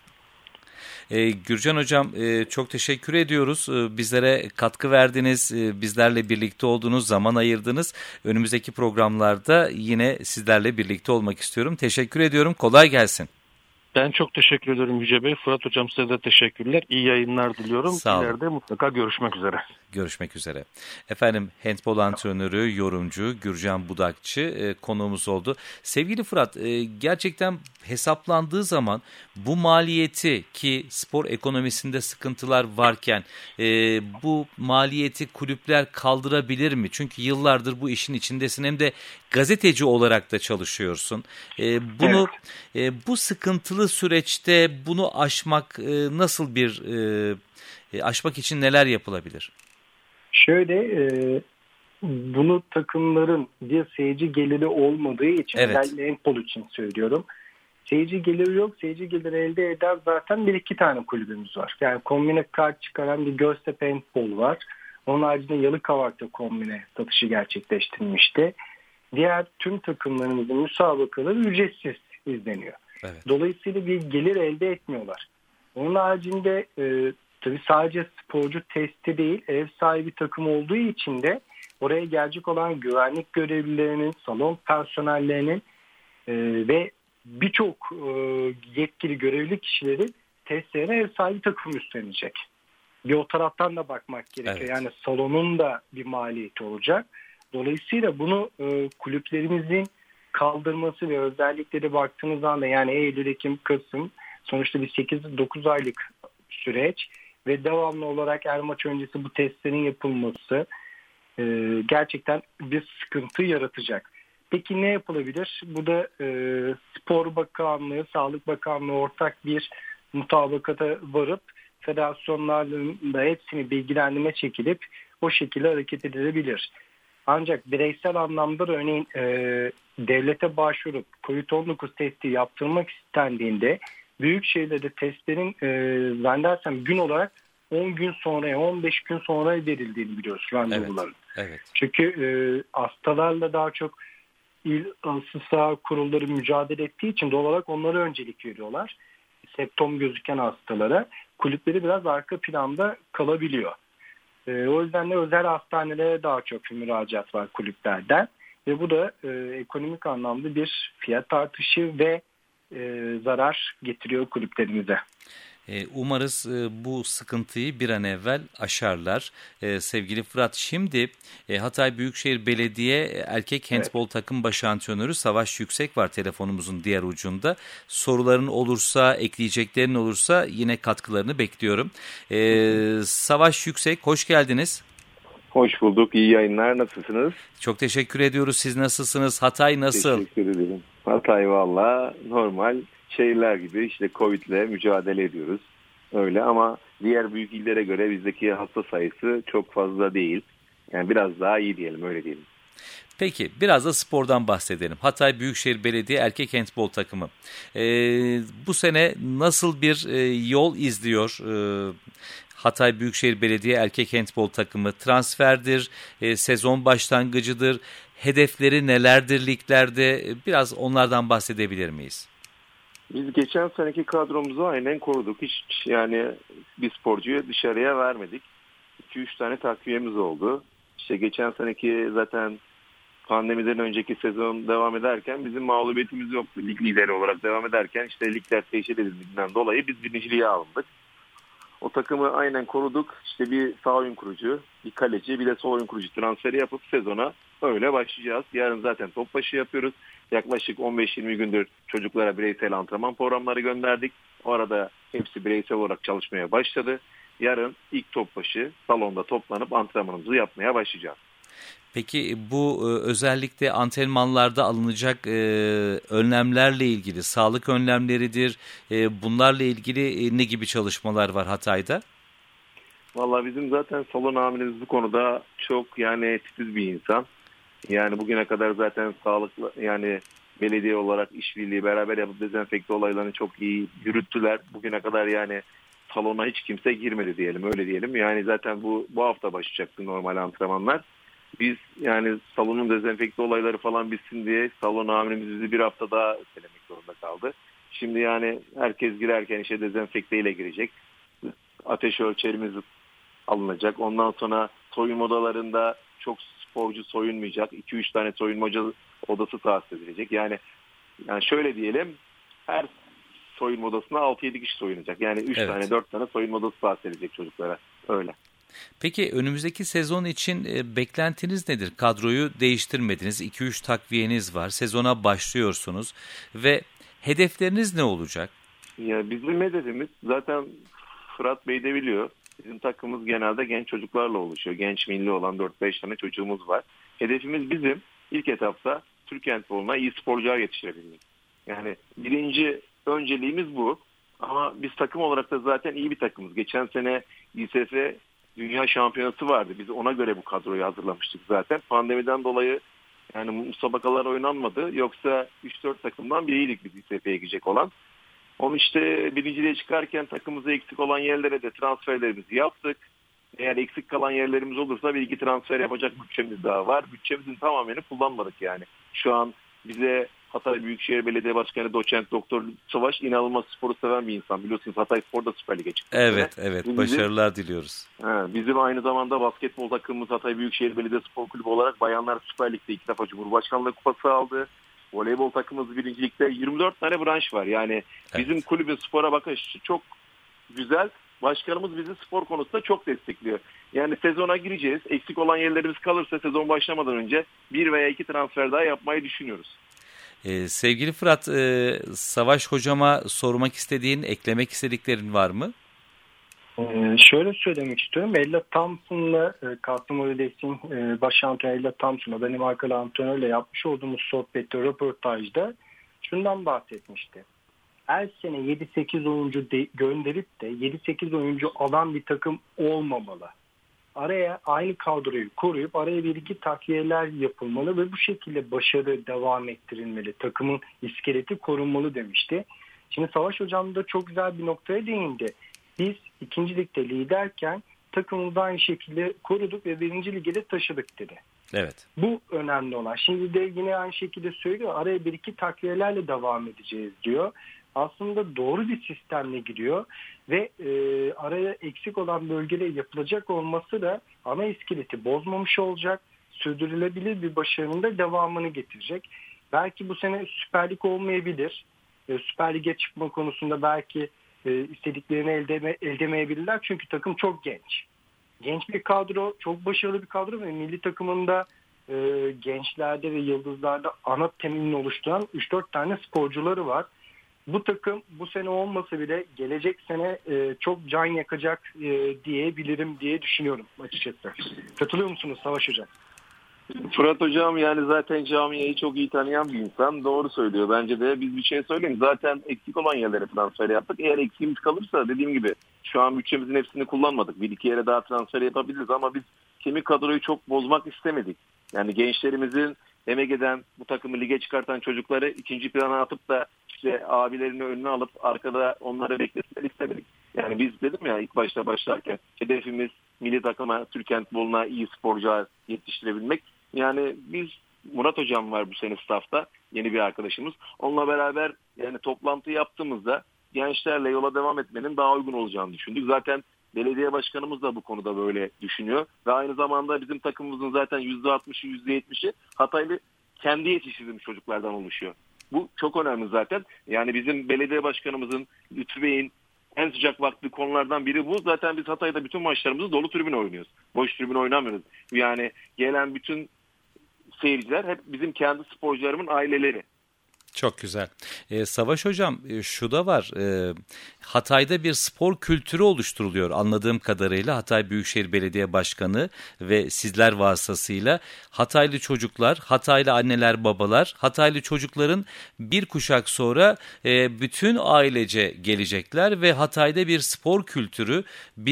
Gürcan Hocam çok teşekkür ediyoruz. Bizlere katkı verdiniz, bizlerle birlikte olduğunuz, zaman ayırdınız. Önümüzdeki programlarda yine sizlerle birlikte olmak istiyorum. Teşekkür ediyorum, kolay gelsin. Ben çok teşekkür ederim Yüce Bey. Fırat Hocam size de teşekkürler. İyi yayınlar diliyorum. Sağ olun. İleride mutlaka görüşmek üzere. Görüşmek üzere. Efendim handbol antrenörü, yorumcu Gürcan Budakçı konuğumuz oldu. Sevgili Fırat, gerçekten hesaplandığı zaman bu maliyeti, ki spor ekonomisinde sıkıntılar varken bu maliyeti kulüpler kaldırabilir mi? Çünkü yıllardır bu işin içindesin, hem de gazeteci olarak da çalışıyorsun. Bu sıkıntılı süreçte bunu aşmak nasıl aşmak için neler yapılabilir? Şöyle, bunu takımların bir seyirci geliri olmadığı için, özellikle handbol için söylüyorum. Seyirci geliri yok. Seyirci geliri elde eder zaten bir iki tane kulübümüz var. Yani kombine kart çıkaran bir Göztepe handbol var. Onun haricinde Yalıkavak'ta kombine satışı gerçekleştirilmişti. Diğer tüm takımlarımızın müsabakaları ücretsiz izleniyor. Evet. Dolayısıyla bir gelir elde etmiyorlar. Onun haricinde tabii sadece sporcu testi değil, ev sahibi takım olduğu için de oraya gelecek olan güvenlik görevlilerinin, salon personellerinin ve birçok yetkili görevli kişileri testlerine ev sahibi takım üstlenecek. Bir o taraftan da bakmak gerekiyor. Evet. Yani salonun da bir maliyeti olacak. Dolayısıyla bunu kulüplerimizin kaldırması ve özellikle de baktığınız anda, yani Eylül, Ekim, Kasım sonuçta bir 8-9 aylık süreç ve devamlı olarak her maç öncesi bu testlerin yapılması gerçekten bir sıkıntı yaratacak. Peki ne yapılabilir? Bu da Spor Bakanlığı, Sağlık Bakanlığı ortak bir mutabakata varıp federasyonların da hepsini bilgilendirme çekilip o şekilde hareket edilebilir. Ancak bireysel anlamda da örneğin devlete başvurup COVID-19 testi yaptırmak istendiğinde büyük şehirlerde testlerin zannedersem gün olarak 10 gün sonra, 15 gün sonra verildiğini biliyoruz randevuların. Evet. Çünkü hastalarla daha çok il sağ kurulları mücadele ettiği için doğal olarak onlara öncelik veriyorlar. Semptom gözüken hastalara. Kulüpleri biraz arka planda kalabiliyor. O yüzden de özel hastanelere daha çok müracaat var kulüplerden. Ve bu da ekonomik anlamda bir fiyat artışı ve zarar getiriyor kulüplerimize. Umarız bu sıkıntıyı bir an evvel aşarlar. Sevgili Fırat, şimdi Hatay Büyükşehir Belediye Erkek Handbol Takım Baş Antrenörü Savaş Yüksek var telefonumuzun diğer ucunda. Soruların olursa, ekleyeceklerin olursa yine katkılarını bekliyorum. Savaş Yüksek, hoş geldiniz. Hoş bulduk. İyi yayınlar. Nasılsınız? Çok teşekkür ediyoruz. Siz nasılsınız? Hatay nasıl? Teşekkür ederim. Hatay valla normal şehirler gibi işte Covid'le mücadele ediyoruz. Öyle ama diğer büyük illere göre bizdeki hasta sayısı çok fazla değil. Yani biraz daha iyi diyelim, öyle diyelim. Peki biraz da spordan bahsedelim. Hatay Büyükşehir Belediye Erkek Handbol Takımı. Bu sene nasıl bir yol izliyor Hatay Büyükşehir Belediye Erkek Handbol Takımı? Transferdir, sezon başlangıcıdır, hedefleri nelerdir liglerde? Biraz onlardan bahsedebilir miyiz? Biz geçen seneki kadromuzu aynen koruduk. Hiç yani bir sporcuyu dışarıya vermedik. 2-3 tane takviyemiz oldu. İşte geçen seneki zaten pandemiden önceki sezon devam ederken bizim mağlubiyetimiz yoktu. Lig lideri olarak devam ederken işte ligler teşhir edildiğinden dolayı biz birinciliğe alındık. O takımı aynen koruduk. İşte bir sağ oyun kurucu, bir kaleci, bir de sol oyun kurucu transferi yapıp sezona öyle başlayacağız. Yarın zaten top başı yapıyoruz. Yaklaşık 15-20 gündür çocuklara bireysel antrenman programları gönderdik. O arada hepsi bireysel olarak çalışmaya başladı. Yarın ilk top başı salonda toplanıp antrenmanımızı yapmaya başlayacağız. Peki bu özellikle antrenmanlarda alınacak önlemlerle ilgili, sağlık önlemleridir, bunlarla ilgili ne gibi çalışmalar var Hatay'da? Vallahi bizim zaten salon amirimiz bu konuda çok yani titiz bir insan. Yani bugüne kadar zaten sağlıklı yani belediye olarak işbirliği beraber yapıp dezenfekte olaylarını çok iyi yürüttüler. Bugüne kadar yani salona hiç kimse girmedi diyelim, öyle diyelim. Yani zaten bu hafta başlayacaktı normal antrenmanlar. Biz yani salonun dezenfekte olayları falan bitsin diye salon amirimiz bizi bir hafta daha ötelemek zorunda kaldı. Şimdi yani herkes girerken işte dezenfekte ile girecek. Ateş ölçerimiz alınacak. Ondan sonra soyunma odalarında çok sporcu soyunmayacak. 2-3 tane soyunma odası tahsis edilecek. Yani şöyle diyelim, her soyunma odasına 6-7 kişi soyunacak. Yani 3 tane 4 tane soyunma odası tahsis edilecek çocuklara. Öyle. Peki önümüzdeki sezon için beklentiniz nedir? Kadroyu değiştirmediniz. 2-3 takviyeniz var. Sezona başlıyorsunuz ve hedefleriniz ne olacak? Ya bizim hedefimiz zaten Fırat Bey de biliyor. Bizim takımımız genelde genç çocuklarla oluşuyor. Genç milli olan 4-5 tane çocuğumuz var. Hedefimiz bizim ilk etapta Türkiye handboluna iyi sporcular yetiştirebilmek. Yani birinci önceliğimiz bu. Ama biz takım olarak da zaten iyi bir takımız. Geçen sene İSF Dünya Şampiyonası vardı. Biz ona göre bu kadroyu hazırlamıştık zaten. Pandemiden dolayı yani müsabakalar oynanmadı. Yoksa 3-4 takımdan biriydik biz İSF'ye gidecek olan. Onu işte birinciliğe çıkarken takımımıza eksik olan yerlere de transferlerimizi yaptık. Eğer eksik kalan yerlerimiz olursa bir iki transfer yapacak bütçemiz daha var. Bütçemizin tamamını kullanmadık yani. Şu an bize Hatay Büyükşehir Belediye Başkanı Doçent Doktor Savaş inanılmaz sporu seven bir insan. Biliyorsunuz Hatay Spor'da Süper Lig'e çıktı. Evet. Başarılar diliyoruz. Bizim aynı zamanda basketbol takımımız Hatay Büyükşehir Belediye Spor Kulübü olarak Bayanlar Süper Lig'de 2 defa Cumhurbaşkanlığı kupası aldı. Voleybol takımımız birincilikte 24 tane branş var. Yani bizim kulübün spora bakışı çok güzel. Başkanımız bizi spor konusunda çok destekliyor. Yani sezona gireceğiz. Eksik olan yerlerimiz kalırsa sezon başlamadan önce 1 veya 2 transfer daha yapmayı düşünüyoruz. Sevgili Fırat, Savaş hocama sormak istediğin, eklemek istediklerin var mı? Şöyle söylemek istiyorum. Ella Thompson'la Kastamonu Leks'in baş antrenörü Ella Thompson'la benim arkalı antrenörle yapmış olduğumuz sohbette, röportajda şundan bahsetmişti. Her sene 7-8 oyuncu gönderip de 7-8 oyuncu alan bir takım olmamalı. Araya aynı kadroyu koruyup araya bir iki takviyeler yapılmalı ve bu şekilde başarı devam ettirilmeli. Takımın iskeleti korunmalı demişti. Şimdi Savaş Hocam da çok güzel bir noktaya değindi. Biz 2. ligde liderken takımımızı aynı şekilde koruduk ve 1. lige de taşıdık dedi. Evet. Bu önemli olan. Şimdi de yine aynı şekilde söylüyor. Araya bir iki takviyelerle devam edeceğiz diyor. Aslında doğru bir sistemle gidiyor ve araya eksik olan bölgede yapılacak olması da ana iskeleti bozmamış olacak. Sürdürülebilir bir başarının da devamını getirecek. Belki bu sene Süper Lig olmayabilir. Süper Lig'e çıkma konusunda belki istediklerini elde edemeyebilirler. Çünkü takım çok genç. Genç bir kadro, çok başarılı bir kadro ve milli takımında gençlerde ve yıldızlarda ana temelini oluşturan 3-4 tane sporcuları var. Bu takım bu sene olmasa bile gelecek sene çok can yakacak diyebilirim diye düşünüyorum açıkçası. Katılıyor musunuz Savaş Hocam? Fırat Hocam yani zaten camiayı çok iyi tanıyan bir insan. Doğru söylüyor. Bence de biz bir şey söyleyeyim. Zaten eksik olan yerlere transfer yaptık. Eğer eksiğimiz kalırsa dediğim gibi şu an bütçemizin hepsini kullanmadık. Bir iki yere daha transfer yapabiliriz ama biz kemik kadroyu çok bozmak istemedik. Yani gençlerimizin emek eden, bu takımı lige çıkartan çocukları ikinci plana atıp da işte abilerini önüne alıp arkada onları bekletmek istemedik. Yani biz dedim ya ilk başta başlarken hedefimiz milli takıma, Türk handboluna iyi sporcular yetiştirebilmek. Yani biz Murat Hocam var bu sene staffta, yeni bir arkadaşımız. Onunla beraber yani toplantı yaptığımızda gençlerle yola devam etmenin daha uygun olacağını düşündük. Zaten belediye başkanımız da bu konuda böyle düşünüyor. Ve aynı zamanda bizim takımımızın zaten %60'ı %70'i Hataylı kendi yetiştirdiğimiz çocuklardan oluşuyor. Bu çok önemli zaten. Yani bizim belediye başkanımızın, Lütfü Bey'in en sıcak vakti konulardan biri bu. Zaten biz Hatay'da bütün maçlarımızı dolu tribün oynuyoruz. Boş tribün oynamıyoruz. Yani gelen bütün seyirciler hep bizim kendi sporcularımın aileleri. Çok güzel. Savaş Hocam şu da var. Hatay'da bir spor kültürü oluşturuluyor anladığım kadarıyla. Hatay Büyükşehir Belediye Başkanı ve sizler vasıtasıyla Hataylı çocuklar, Hataylı anneler babalar, Hataylı çocukların bir kuşak sonra bütün ailece gelecekler ve Hatay'da bir spor kültürü,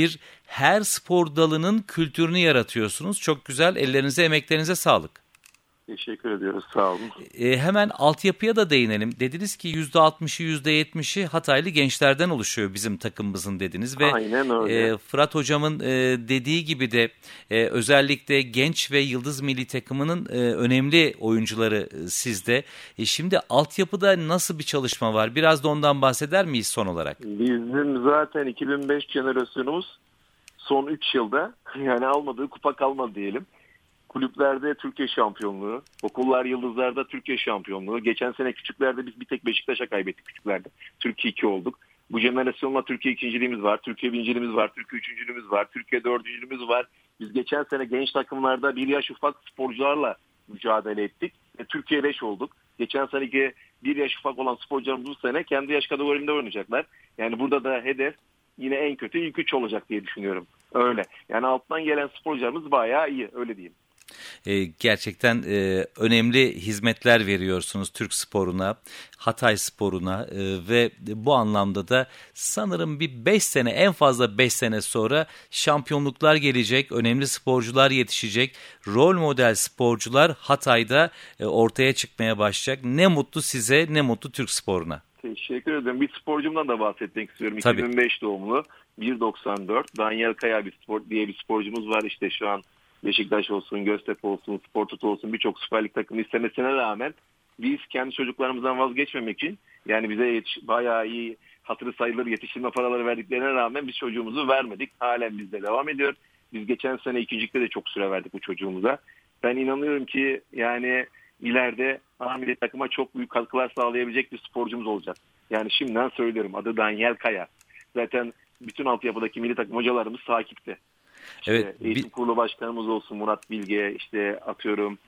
her spor dalının kültürünü yaratıyorsunuz. Çok güzel. Ellerinize, emeklerinize sağlık. Teşekkür ediyoruz. Sağ olun. Hemen altyapıya da değinelim. Dediniz ki %60'ı %70'i Hataylı gençlerden oluşuyor bizim takımımızın dediniz. Ve aynen öyle. Fırat Hocam'ın dediği gibi de özellikle genç ve yıldız milli takımının önemli oyuncuları sizde. Şimdi altyapıda nasıl bir çalışma var? Biraz da ondan bahseder miyiz son olarak? Bizim zaten 2005 jenerasyonumuz son 3 yılda yani almadığı kupa kalmadı diyelim. Kulüplerde Türkiye şampiyonluğu, okullar yıldızlarda Türkiye şampiyonluğu. Geçen sene küçüklerde biz bir tek Beşiktaş'a kaybettik küçüklerde. Türkiye 2 olduk. Bu jenerasyonla Türkiye ikinciliğimiz var, Türkiye birinciliğimiz var, Türkiye üçüncülüğümüz var, Türkiye dördüncülüğümüz var. Biz geçen sene genç takımlarda bir yaş ufak sporcularla mücadele ettik ve Türkiye 5 olduk. Geçen seneki bir yaş ufak olan sporcularımız bu sene kendi yaş kategorilerinde oynayacaklar. Yani burada da hedef yine en kötü ilk 3 olacak diye düşünüyorum. Öyle. Yani alttan gelen sporcularımız bayağı iyi, öyle diyeyim. Gerçekten önemli hizmetler veriyorsunuz Türk sporuna, Hatay sporuna ve bu anlamda da sanırım bir 5 sene, en fazla 5 sene sonra şampiyonluklar gelecek, önemli sporcular yetişecek, rol model sporcular Hatay'da ortaya çıkmaya başlayacak. Ne mutlu size, ne mutlu Türk sporuna. Teşekkür ederim. Bir sporcumdan da bahsetmek istiyorum. Tabii. 2005 doğumlu, 1.94. Daniel Kaya diye bir sporcumuz var işte şu an. Beşiktaş olsun, Göztepe olsun, Spor Toto olsun birçok Süper Lig takımı istemesine rağmen biz kendi çocuklarımızdan vazgeçmemek için yani bize bayağı iyi hatırı sayılır yetiştirme paraları verdiklerine rağmen biz çocuğumuzu vermedik. Halen bizde devam ediyor. Biz geçen sene ikincilikte de çok süre verdik bu çocuğumuza. Ben inanıyorum ki yani ileride milli takıma çok büyük katkılar sağlayabilecek bir sporcumuz olacak. Yani şimdiden söylüyorum, adı Daniel Kaya. Zaten bütün altyapıdaki milli takım hocalarımız takipte. İşte evet, eğitim kurulu başkanımız olsun Murat Bilge, işte atıyorum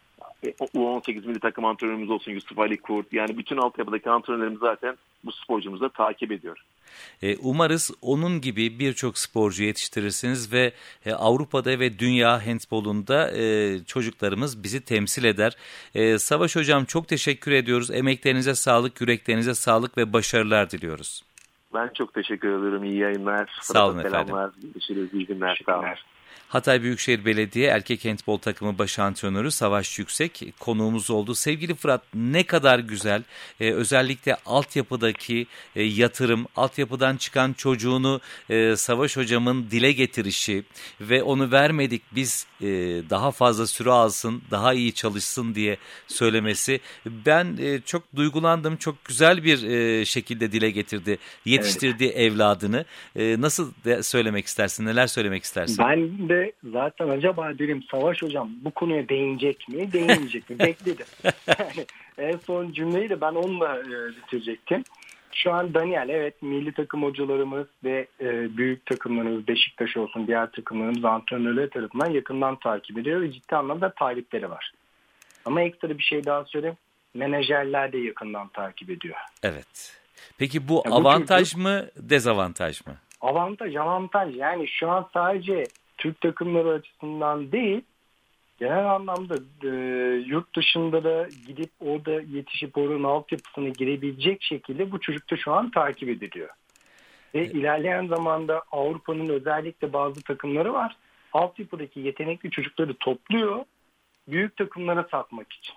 U18 milli takım antrenörümüz olsun Yusuf Ali Kurt. Yani bütün altyapıdaki antrenörlerimiz zaten bu sporcumuzu da takip ediyor. Umarız onun gibi birçok sporcu yetiştirirsiniz ve Avrupa'da ve dünya handbolunda çocuklarımız bizi temsil eder. Savaş Hocam çok teşekkür ediyoruz. Emeklerinize sağlık, yüreklerinize sağlık ve başarılar diliyoruz. Ben çok teşekkür ederim. İyi yayınlar. Sağ olun efendim. Selamlar. Görüşürüz. İyi günler. Sağ olun. Hatay Büyükşehir Belediye Erkek Handbol Takımı Baş Antrenörü Savaş Yüksek konuğumuz oldu. Sevgili Fırat, ne kadar güzel özellikle altyapıdaki yatırım, altyapıdan çıkan çocuğunu Savaş Hocam'ın dile getirişi ve onu vermedik biz daha fazla süre alsın, daha iyi çalışsın diye söylemesi. Ben çok duygulandım, çok güzel bir şekilde dile getirdi, yetiştirdiği evladını. Nasıl söylemek istersin, neler söylemek istersin? Ben de zaten acaba dedim Savaş Hocam bu konuya değinecek mi, değinmeyecek mi? Bekledim. Yani en son cümleyi de ben onunla bitirecektim. Şu an Daniel, evet, milli takım hocalarımız ve büyük takımlarımız, Beşiktaş olsun, diğer takımlarımız antrenörleri tarafından yakından takip ediyor ve ciddi anlamda talipleri var. Ama ekstra bir şey daha söyleyeyim. Menajerler de yakından takip ediyor. Evet. Peki bu Ya avantaj mı, dezavantaj mı? Avantaj. Yani şu an sadece Türk takımları açısından değil, genel anlamda yurt dışında da gidip orada yetişip oranın altyapısına girebilecek şekilde bu çocuk da şu an takip ediliyor. Ve ilerleyen zamanda Avrupa'nın özellikle bazı takımları var. Altyapıdaki yetenekli çocukları topluyor, büyük takımlara satmak için.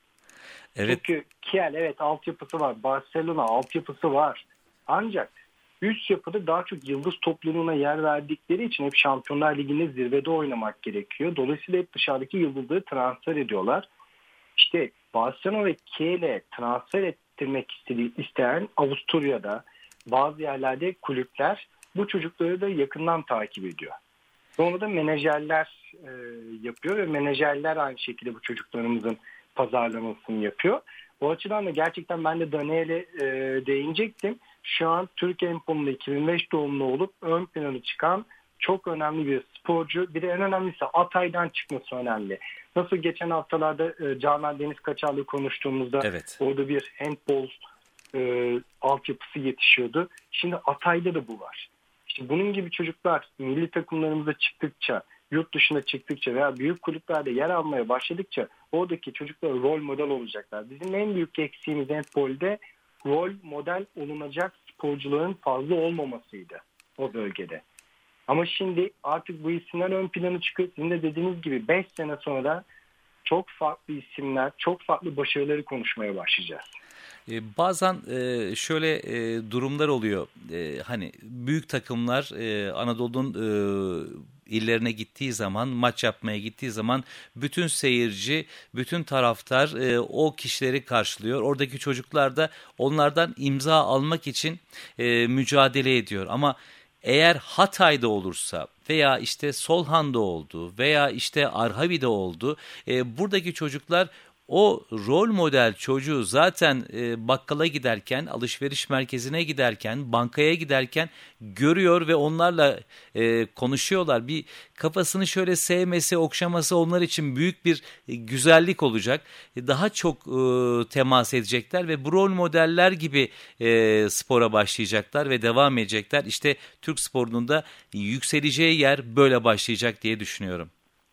Evet. Çünkü Kiel, evet, altyapısı var. Barcelona altyapısı var. Ancak üst yapıda daha çok yıldız topluluğuna yer verdikleri için hep Şampiyonlar Ligi'nde zirvede oynamak gerekiyor. Dolayısıyla hep dışarıdaki yıldızları transfer ediyorlar. İşte Barcelona ve Kiel'e transfer ettirmek isteyen Avusturya'da bazı yerlerde kulüpler bu çocukları da yakından takip ediyor. Sonra da menajerler yapıyor ve menajerler aynı şekilde bu çocuklarımızın pazarlamasını yapıyor. O açıdan da gerçekten ben de Daniel'e değinecektim. Şu an Türk Handball'unda 2005 doğumlu olup ön plana çıkan çok önemli bir sporcu. Bir de en önemlisi Atay'dan çıkması önemli. Nasıl geçen haftalarda Canan Deniz Kaçar'la konuştuğumuzda evet, orada bir handball altyapısı yetişiyordu. Şimdi Atay'da da bu var. İşte bunun gibi çocuklar milli takımlarımıza çıktıkça, yurt dışına çıktıkça veya büyük kulüplerde yer almaya başladıkça oradaki çocuklar rol model olacaklar. Bizim en büyük eksiğimiz handbolde rol model olunacak sporcuların fazla olmamasıydı o bölgede. Ama şimdi artık bu isimler ön plana çıkıyor. Sizin de dediğiniz gibi 5 sene sonra çok farklı isimler, çok farklı başarıları konuşmaya başlayacağız. Bazen şöyle durumlar oluyor. Hani büyük takımlar Anadolu'nun illerine gittiği zaman, maç yapmaya gittiği zaman bütün seyirci, bütün taraftar o kişileri karşılıyor. Oradaki çocuklar da onlardan imza almak için mücadele ediyor. Ama eğer Hatay'da olursa veya işte Solhan'da oldu veya işte Arhavi'de oldu, buradaki çocuklar o rol model çocuğu zaten bakkala giderken, alışveriş merkezine giderken, bankaya giderken görüyor ve onlarla konuşuyorlar. Bir kafasını şöyle sevmesi, okşaması onlar için büyük bir güzellik olacak. Daha çok temas edecekler ve bu rol modeller gibi spora başlayacaklar ve devam edecekler. İşte Türk sporunun da yükseleceği yer böyle başlayacak diye düşünüyorum.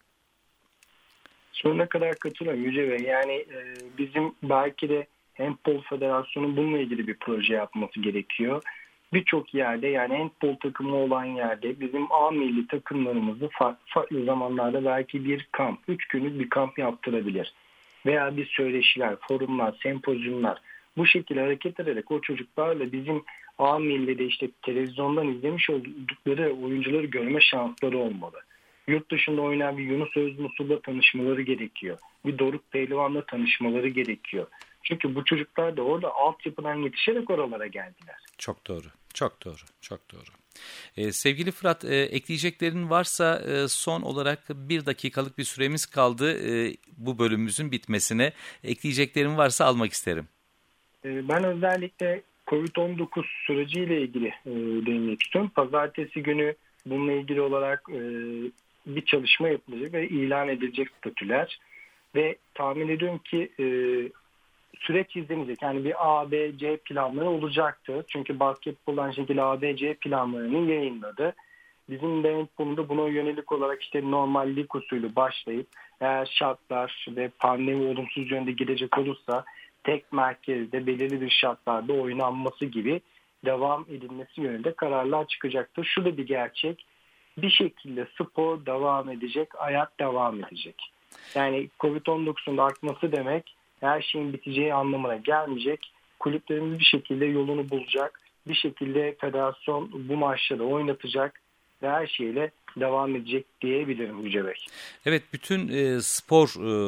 Sonuna kadar katılıyorum Yüce Bey. Yani bizim belki de Handball Federasyonu bununla ilgili bir proje yapması gerekiyor. Birçok yerde, yani handball takımı olan yerde bizim A milli takımlarımızı farklı zamanlarda belki bir kamp, 3 günlük bir kamp yaptırabilir. Veya bir söyleşiler, forumlar, sempozyumlar, bu şekilde hareket ederek o çocuklarla bizim A millide işte televizyondan izlemiş oldukları oyuncuları görme şansları olmalı. Yurt dışında oynayan bir Yunus Özmusul'la tanışmaları gerekiyor. Bir Doruk Pehlivan'la tanışmaları gerekiyor. Çünkü bu çocuklar da orada altyapıdan yetişerek oralara geldiler. Çok doğru, çok doğru, çok doğru. Sevgili Fırat, ekleyeceklerin varsa son olarak 1 dakikalık bir süremiz kaldı bu bölümümüzün bitmesine. Ekleyeceklerin varsa almak isterim. Ben özellikle COVID-19 süreciyle ilgili değinmek istiyorum. Pazartesi günü bununla ilgili olarak bir çalışma yapılacak ve ilan edilecek statüler ve tahmin ediyorum ki süreç izlenecek. Yani bir A, B, C planları olacaktı. Çünkü basketboldan şekilde A, B, C planlarını yayınladı. Bizim de handbolda buna yönelik olarak işte normal lig usulü başlayıp eğer şartlar ve pandemi olumsuz yönde gidecek olursa tek merkezde belirli bir şartlarda oynanması gibi devam edilmesi yönünde kararlar çıkacaktır. Şu da bir gerçek. Bir şekilde spor devam edecek, hayat devam edecek. Yani Covid-19'un artması demek her şeyin biteceği anlamına gelmeyecek. Kulüplerimiz bir şekilde yolunu bulacak. Bir şekilde federasyon bu maçları oynatacak ve her şeyle devam edecek diyebilirim Yüce Bey. Evet, bütün spor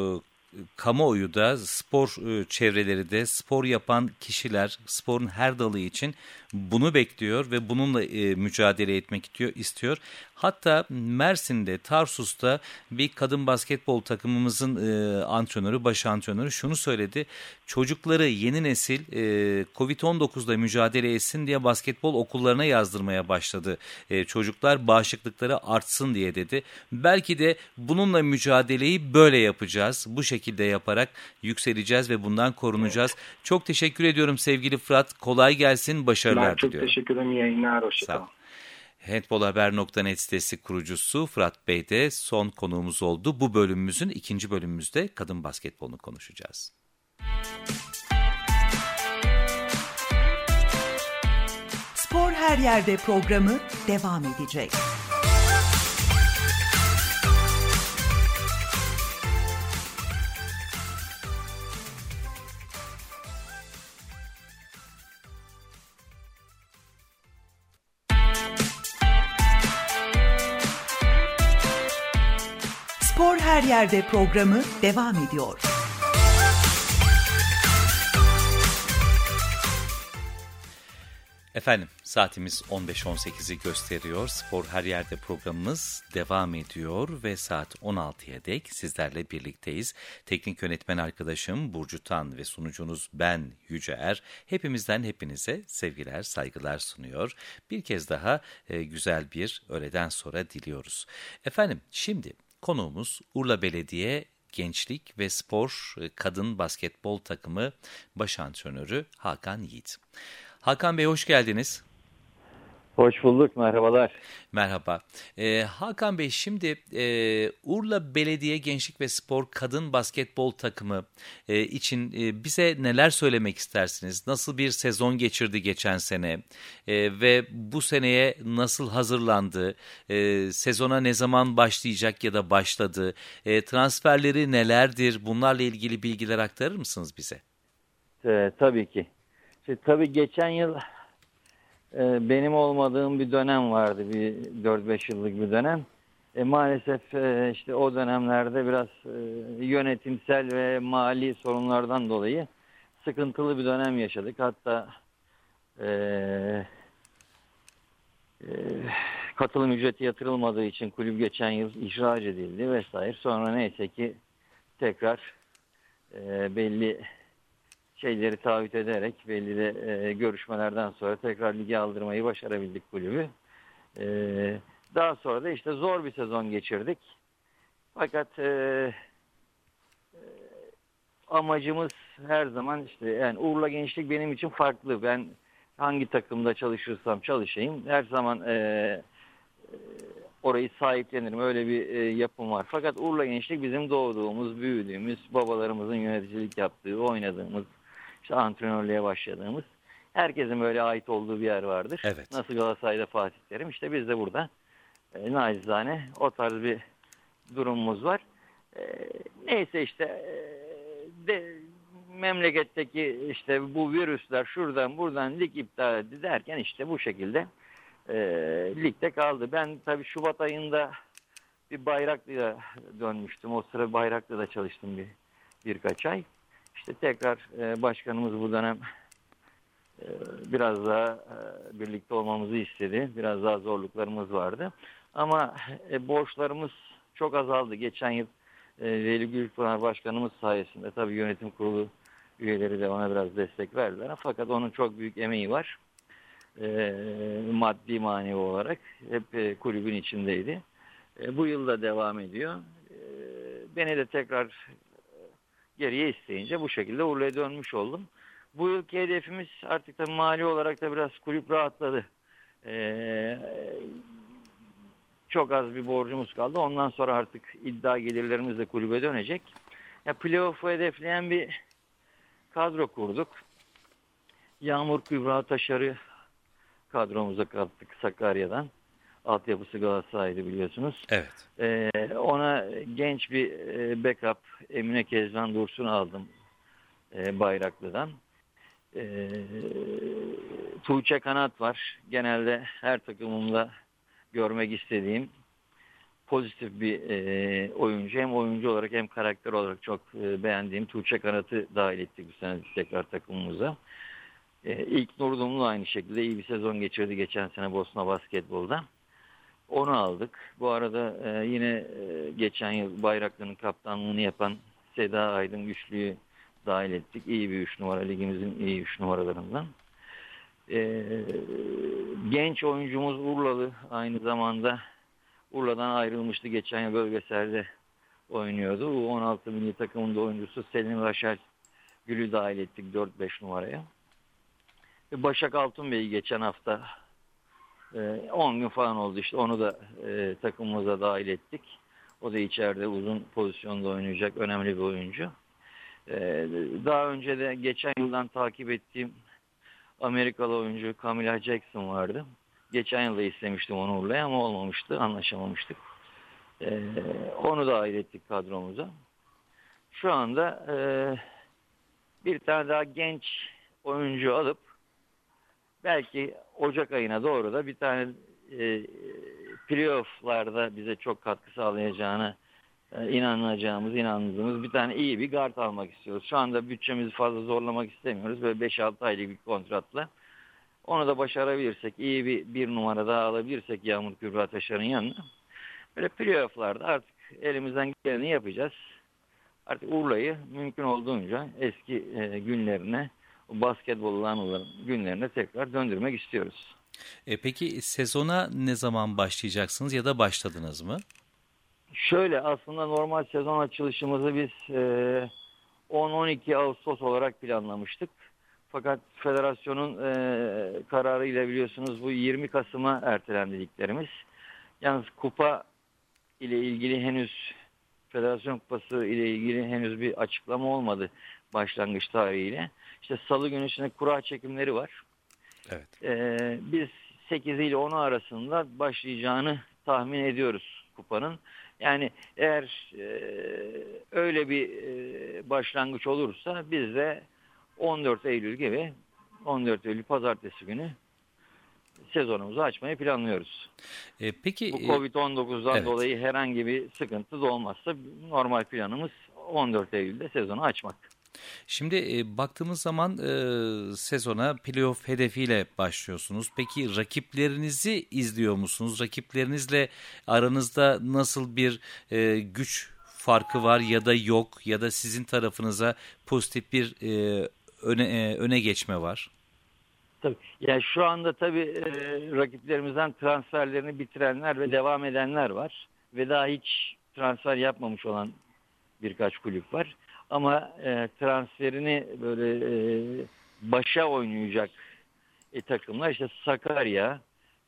kamuoyu da, spor çevreleri de, spor yapan kişiler sporun her dalı için bunu bekliyor ve bununla mücadele etmek istiyor. Hatta Mersin'de, Tarsus'ta bir kadın basketbol takımımızın antrenörü, baş antrenörü şunu söyledi. Çocukları, yeni nesil Covid-19'da mücadele etsin diye basketbol okullarına yazdırmaya başladı. Çocuklar bağışıklıkları artsın diye dedi. Belki de bununla mücadeleyi böyle yapacağız. Bu şekilde yaparak yükseleceğiz ve bundan korunacağız. Çok teşekkür ediyorum sevgili Fırat. Kolay gelsin, başarılar diliyorum. Çok teşekkür ederim. İyi yayınlar. Hoşçakalın. Handbolhaber.net sitesi kurucusu Fırat Bey de son konuğumuz oldu. Bu bölümümüzün ikinci bölümümüzde kadın basketbolunu konuşacağız. Spor Her Yerde programı devam edecek. Spor Her Yerde programı devam ediyor. Efendim, saatimiz 15.18'i gösteriyor. Spor Her Yerde programımız devam ediyor ve saat 16'ya dek sizlerle birlikteyiz. Teknik yönetmen arkadaşım Burcu Tan ve sunucunuz ben Yüce Er. Hepimizden hepinize sevgiler, saygılar sunuyor. Bir kez daha güzel bir öğleden sonra diliyoruz. Efendim, şimdi konuğumuz Urla Belediye Gençlik ve Spor Kadın Basketbol Takımı baş antrenörü Hakan Yiğit. Hakan Bey, hoş geldiniz. Hoş bulduk, merhabalar. Merhaba. Hakan Bey, şimdi Urla Belediye Gençlik ve Spor Kadın Basketbol Takımı için bize neler söylemek istersiniz? Nasıl bir sezon geçirdi geçen sene ve bu seneye nasıl hazırlandı? Sezona ne zaman başlayacak ya da başladı? Transferleri nelerdir? Bunlarla ilgili bilgiler aktarır mısınız bize? Tabii ki. Tabii geçen yıl benim olmadığım bir dönem vardı. Bir 4-5 yıllık bir dönem. Maalesef işte o dönemlerde biraz yönetimsel ve mali sorunlardan dolayı sıkıntılı bir dönem yaşadık. Hatta katılım ücreti yatırılmadığı için kulüp geçen yıl ihraç edildi vesaire. Sonra neyse ki tekrar belli şeyleri taahhüt ederek belli de görüşmelerden sonra tekrar lige aldırmayı başarabildik kulübü. Daha sonra da işte zor bir sezon geçirdik. Fakat amacımız her zaman işte yani Urla Gençlik benim için farklı. Ben hangi takımda çalışırsam çalışayım her zaman orayı sahiplenirim. Öyle bir yapım var. Fakat Urla Gençlik bizim doğduğumuz, büyüdüğümüz, babalarımızın yöneticilik yaptığı, oynadığımız, İşte antrenörlüğe başladığımız, herkesin böyle ait olduğu bir yer vardır. Evet. Nasıl Galatasaray'da Fatih Terim, işte biz de burada nacizane o tarz bir durumumuz var. Neyse işte memleketteki işte bu virüsler şuradan buradan lig iptal etti derken işte bu şekilde ligde kaldı. Ben tabii Şubat ayında bir Bayraklı'ya dönmüştüm. O sıra Bayraklı'da çalıştım birkaç ay. İşte tekrar başkanımız bu dönem biraz daha birlikte olmamızı istedi. Biraz daha zorluklarımız vardı. Ama borçlarımız çok azaldı. Geçen yıl Veli Gülpınar başkanımız sayesinde tabii yönetim kurulu üyeleri de ona biraz destek verdiler. Fakat onun çok büyük emeği var. Maddi manevi olarak hep kulübün içindeydi. Bu yıl da devam ediyor. Beni de tekrar geriye isteyince bu şekilde Urla'ya dönmüş oldum. Bu yılki hedefimiz artık da mali olarak da biraz kulüp rahatladı. Çok az bir borcumuz kaldı. Ondan sonra artık iddia gelirlerimiz de kulübe dönecek. Playoff'u hedefleyen bir kadro kurduk. Yağmur Kübra Taşar'ı kadromuza kattık Sakarya'dan. Altyapısı Galatasaray'dı biliyorsunuz. Evet. Ona genç bir backup Emine Kezban Dursun aldım Bayraklı'dan. Tuğçe Kanat var. Genelde her takımımda görmek istediğim pozitif bir oyuncu. Hem oyuncu olarak hem karakter olarak çok beğendiğim Tuğçe Kanat'ı dahil ettik bu sene tekrar takımımıza. İlk Nurdumlu aynı şekilde iyi bir sezon geçirdi geçen sene Bosna Basketbol'da. Onu aldık. Bu arada yine geçen yıl Bayraklı'nın kaptanlığını yapan Seda Aydın Güçlü'yü dahil ettik. İyi bir 3 numara, ligimizin iyi 3 numaralarından. Genç oyuncumuz Urlalı, aynı zamanda Urla'dan ayrılmıştı. Geçen yıl bölgeselde oynuyordu. U16 milli takımında oyuncusu Selim Raşel Gül'ü dahil ettik 4-5 numaraya. Başak Altunbey'i geçen hafta 10 gün falan oldu işte, onu da takımımıza dahil ettik. O da içeride uzun pozisyonda oynayacak önemli bir oyuncu. Daha önce de geçen yıldan takip ettiğim Amerikalı oyuncu Camilla Jackson vardı. Geçen yıl da istemiştim onu Urla'ya ama olmamıştı, anlaşamamıştık. Onu dahil ettik kadromuza. Şu anda bir tane daha genç oyuncu alıp belki Ocak ayına doğru da bir tane playoff'larda bize çok katkı sağlayacağına inandığımız bir tane iyi bir guard almak istiyoruz. Şu anda bütçemizi fazla zorlamak istemiyoruz. Böyle 5-6 aylık bir kontratla. Onu da başarabilirsek, iyi bir numara daha alabilirsek Yağmur Kübra Taşar'ın yanına. Böyle playoff'larda artık elimizden geleni yapacağız. Artık Urla'yı mümkün olduğunca eski günlerine, basketboldan günlerine tekrar döndürmek istiyoruz. Peki sezona ne zaman başlayacaksınız ya da başladınız mı? Şöyle, aslında normal sezon açılışımızı biz 10-12 Ağustos olarak planlamıştık. Fakat federasyonun kararıyla biliyorsunuz bu 20 Kasım'a ertelendi liglerimiz. Yalnız kupa ile ilgili henüz, Federasyon Kupası ile ilgili henüz bir açıklama olmadı başlangıç tarihiyle. İşte salı günü içinde kura çekimleri var. Evet. Biz 8 ile 10 arasında başlayacağını tahmin ediyoruz kupanın. Yani eğer öyle bir başlangıç olursa biz de 14 Eylül gibi, 14 Eylül pazartesi günü sezonumuzu açmayı planlıyoruz. Peki bu Covid-19'dan evet, dolayı herhangi bir sıkıntı da olmazsa normal planımız 14 Eylül'de sezonu açmak. Şimdi baktığımız zaman sezona playoff hedefiyle başlıyorsunuz. Peki rakiplerinizi izliyor musunuz? Rakiplerinizle aranızda nasıl bir güç farkı var ya da yok, ya da sizin tarafınıza pozitif bir öne geçme var? Tabii. Yani şu anda tabii rakiplerimizden transferlerini bitirenler ve devam edenler var. Ve daha hiç transfer yapmamış olan birkaç kulüp var. Ama transferini böyle başa oynayacak takımlar işte Sakarya,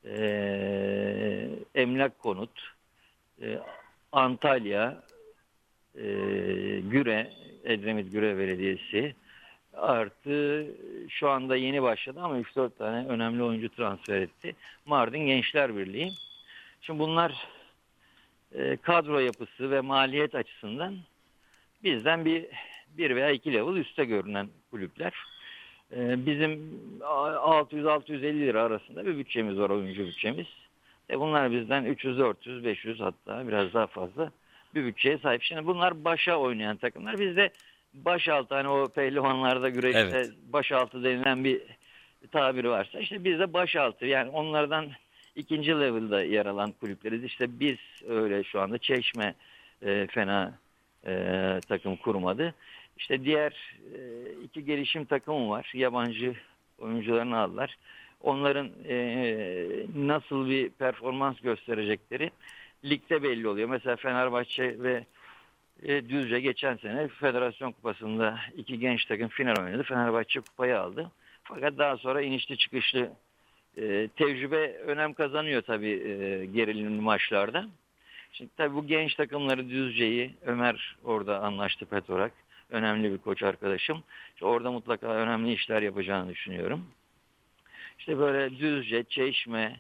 Emlak Konut, Antalya, Güre, Edremit Güre Belediyesi, artı şu anda yeni başladı ama 3-4 tane önemli oyuncu transfer etti. Mardin Gençler Birliği. Şimdi bunlar kadro yapısı ve maliyet açısından bizden bir veya 2 level üstte görünen kulüpler. Bizim 600-650 lira arasında bir bütçemiz var, oyuncu bütçemiz. Bunlar bizden 300, 400, 500 hatta biraz daha fazla bir bütçeye sahip. Şimdi bunlar başa oynayan takımlar. Bizde başaltı, hani o pehlivanlarda güreşte Evet, başaltı denilen bir tabiri varsa işte bizde başaltı, yani onlardan ikinci level'da yer alan kulüpleriz. İşte biz öyle şu anda. Çeşme fena takım kurmadı. İşte diğer iki gelişim takımı var. Yabancı oyuncularını aldılar. Onların nasıl bir performans gösterecekleri ligde belli oluyor. Mesela Fenerbahçe ve Düzce geçen sene Federasyon Kupası'nda iki genç takım final oynadı. Fenerbahçe kupayı aldı. Fakat daha sonra inişli çıkışlı tecrübe önem kazanıyor tabii gerilimli maçlarda. Şimdi tabii bu genç takımları, Düzce'yi Ömer orada anlaştı, Petorak. Önemli bir koç arkadaşım. İşte orada mutlaka önemli işler yapacağını düşünüyorum. İşte böyle Düzce, Çeşme,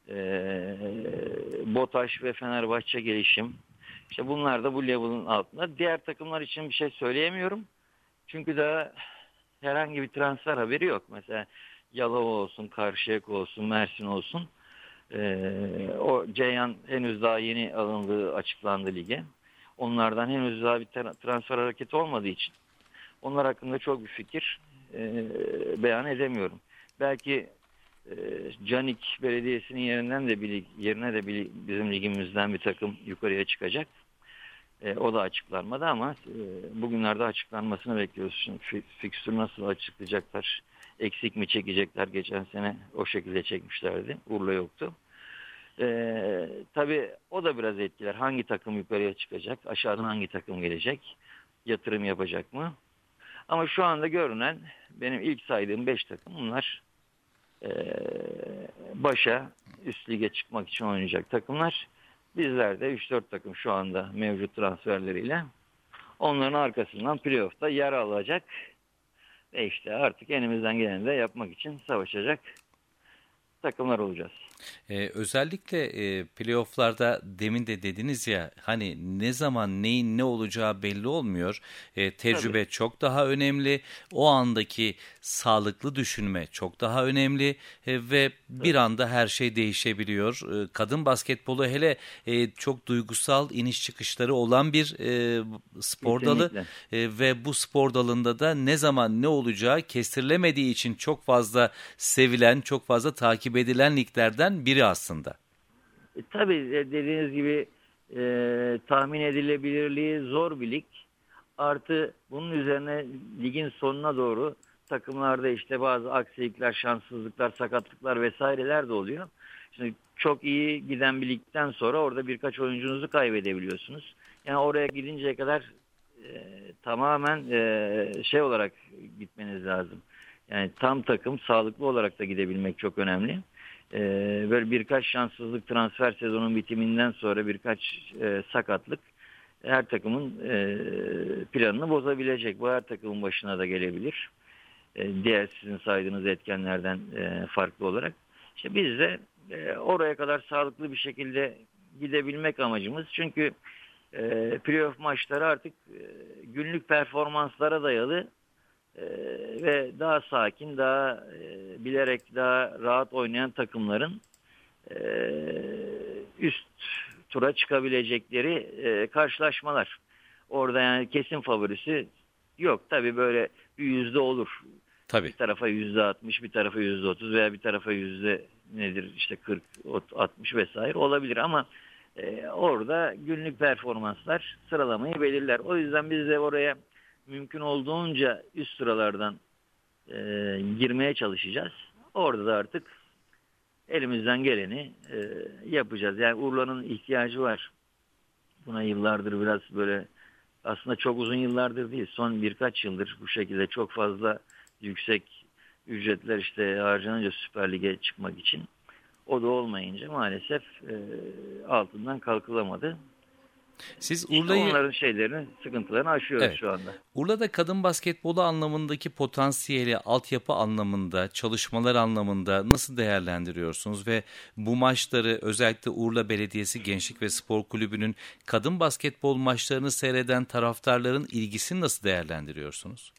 BOTAŞ ve Fenerbahçe gelişim. İşte bunlar da bu level'ın altında. Diğer takımlar için bir şey söyleyemiyorum. Çünkü daha herhangi bir transfer haberi yok. Mesela Yalova olsun, Karşıyaka olsun, Mersin olsun. O Ceyhan henüz daha yeni alındığı açıklandı lige. Onlardan henüz daha bir transfer hareketi olmadığı için onlar hakkında çok bir fikir beyan edemiyorum. Belki Canik Belediyesi'nin yerine de bizim ligimizden bir takım yukarıya çıkacak. O da açıklanmadı ama bugünlerde açıklanmasını bekliyoruz. Şimdi fikstürü nasıl açıklayacaklar? Eksik mi çekecekler? Geçen sene o şekilde çekmişlerdi. Urla yoktu. Tabii o da biraz etkiler. Hangi takım yukarıya çıkacak? Aşağıdan hangi takım gelecek? Yatırım yapacak mı? Ama şu anda görünen benim ilk saydığım 5 takım bunlar başa üst lige çıkmak için oynayacak takımlar. Bizler de 3-4 takım şu anda mevcut transferleriyle onların arkasından playoff'ta yer alacak ve işte artık elimizden geleni de yapmak için savaşacak takımlar olacağız. Özellikle playoff'larda demin de dediniz ya hani ne zaman neyin ne olacağı belli olmuyor. Tecrübe Tabii. çok daha önemli. O andaki sağlıklı düşünme çok daha önemli ve bir anda her şey değişebiliyor. Kadın basketbolu hele çok duygusal iniş çıkışları olan bir spor dalı ve bu spor dalında da ne zaman ne olacağı kestirilemediği için çok fazla sevilen, çok fazla takip edilen liglerden biri aslında. Tabii dediğiniz gibi tahmin edilebilirliği zor bir lig. Artı bunun üzerine ligin sonuna doğru takımlarda işte bazı aksilikler, şanssızlıklar, sakatlıklar vesaireler de oluyor. Şimdi çok iyi giden bir ligden sonra orada birkaç oyuncunuzu kaybedebiliyorsunuz. Yani oraya gidinceye kadar tamamen şey olarak gitmeniz lazım. Yani tam takım sağlıklı olarak da gidebilmek çok önemli. Böyle birkaç şanssızlık transfer sezonun bitiminden sonra birkaç sakatlık her takımın planını bozabilecek. Bu her takımın başına da gelebilir. Diğer sizin saydığınız etkenlerden farklı olarak. İşte biz de oraya kadar sağlıklı bir şekilde gidebilmek amacımız. Çünkü playoff maçları artık günlük performanslara dayalı ve daha sakin, daha bilerek daha rahat oynayan takımların üst tura çıkabilecekleri karşılaşmalar. Orada yani kesin favorisi yok. Tabii böyle bir yüzde olur. Tabii. Bir tarafa %60, bir tarafa %30 veya bir tarafa işte 40, 60 vesaire olabilir ama orada günlük performanslar sıralamayı belirler. O yüzden biz de oraya mümkün olduğunca üst sıralardan girmeye çalışacağız. Orada da artık elimizden geleni yapacağız. Yani Urla'nın ihtiyacı var. Buna yıllardır biraz böyle aslında çok uzun yıllardır değil. Son birkaç yıldır bu şekilde çok fazla yüksek ücretler işte harcanınca Süper Lig'e çıkmak için. O da olmayınca maalesef altından kalkılamadı. Siz İşte Urla'yı onların sıkıntılarını aşıyoruz Evet. şu anda. Urla'da kadın basketbolu anlamındaki potansiyeli, altyapı anlamında, çalışmalar anlamında nasıl değerlendiriyorsunuz ve bu maçları özellikle Urla Belediyesi Gençlik ve Spor Kulübü'nün kadın basketbol maçlarını seyreden taraftarların ilgisini nasıl değerlendiriyorsunuz?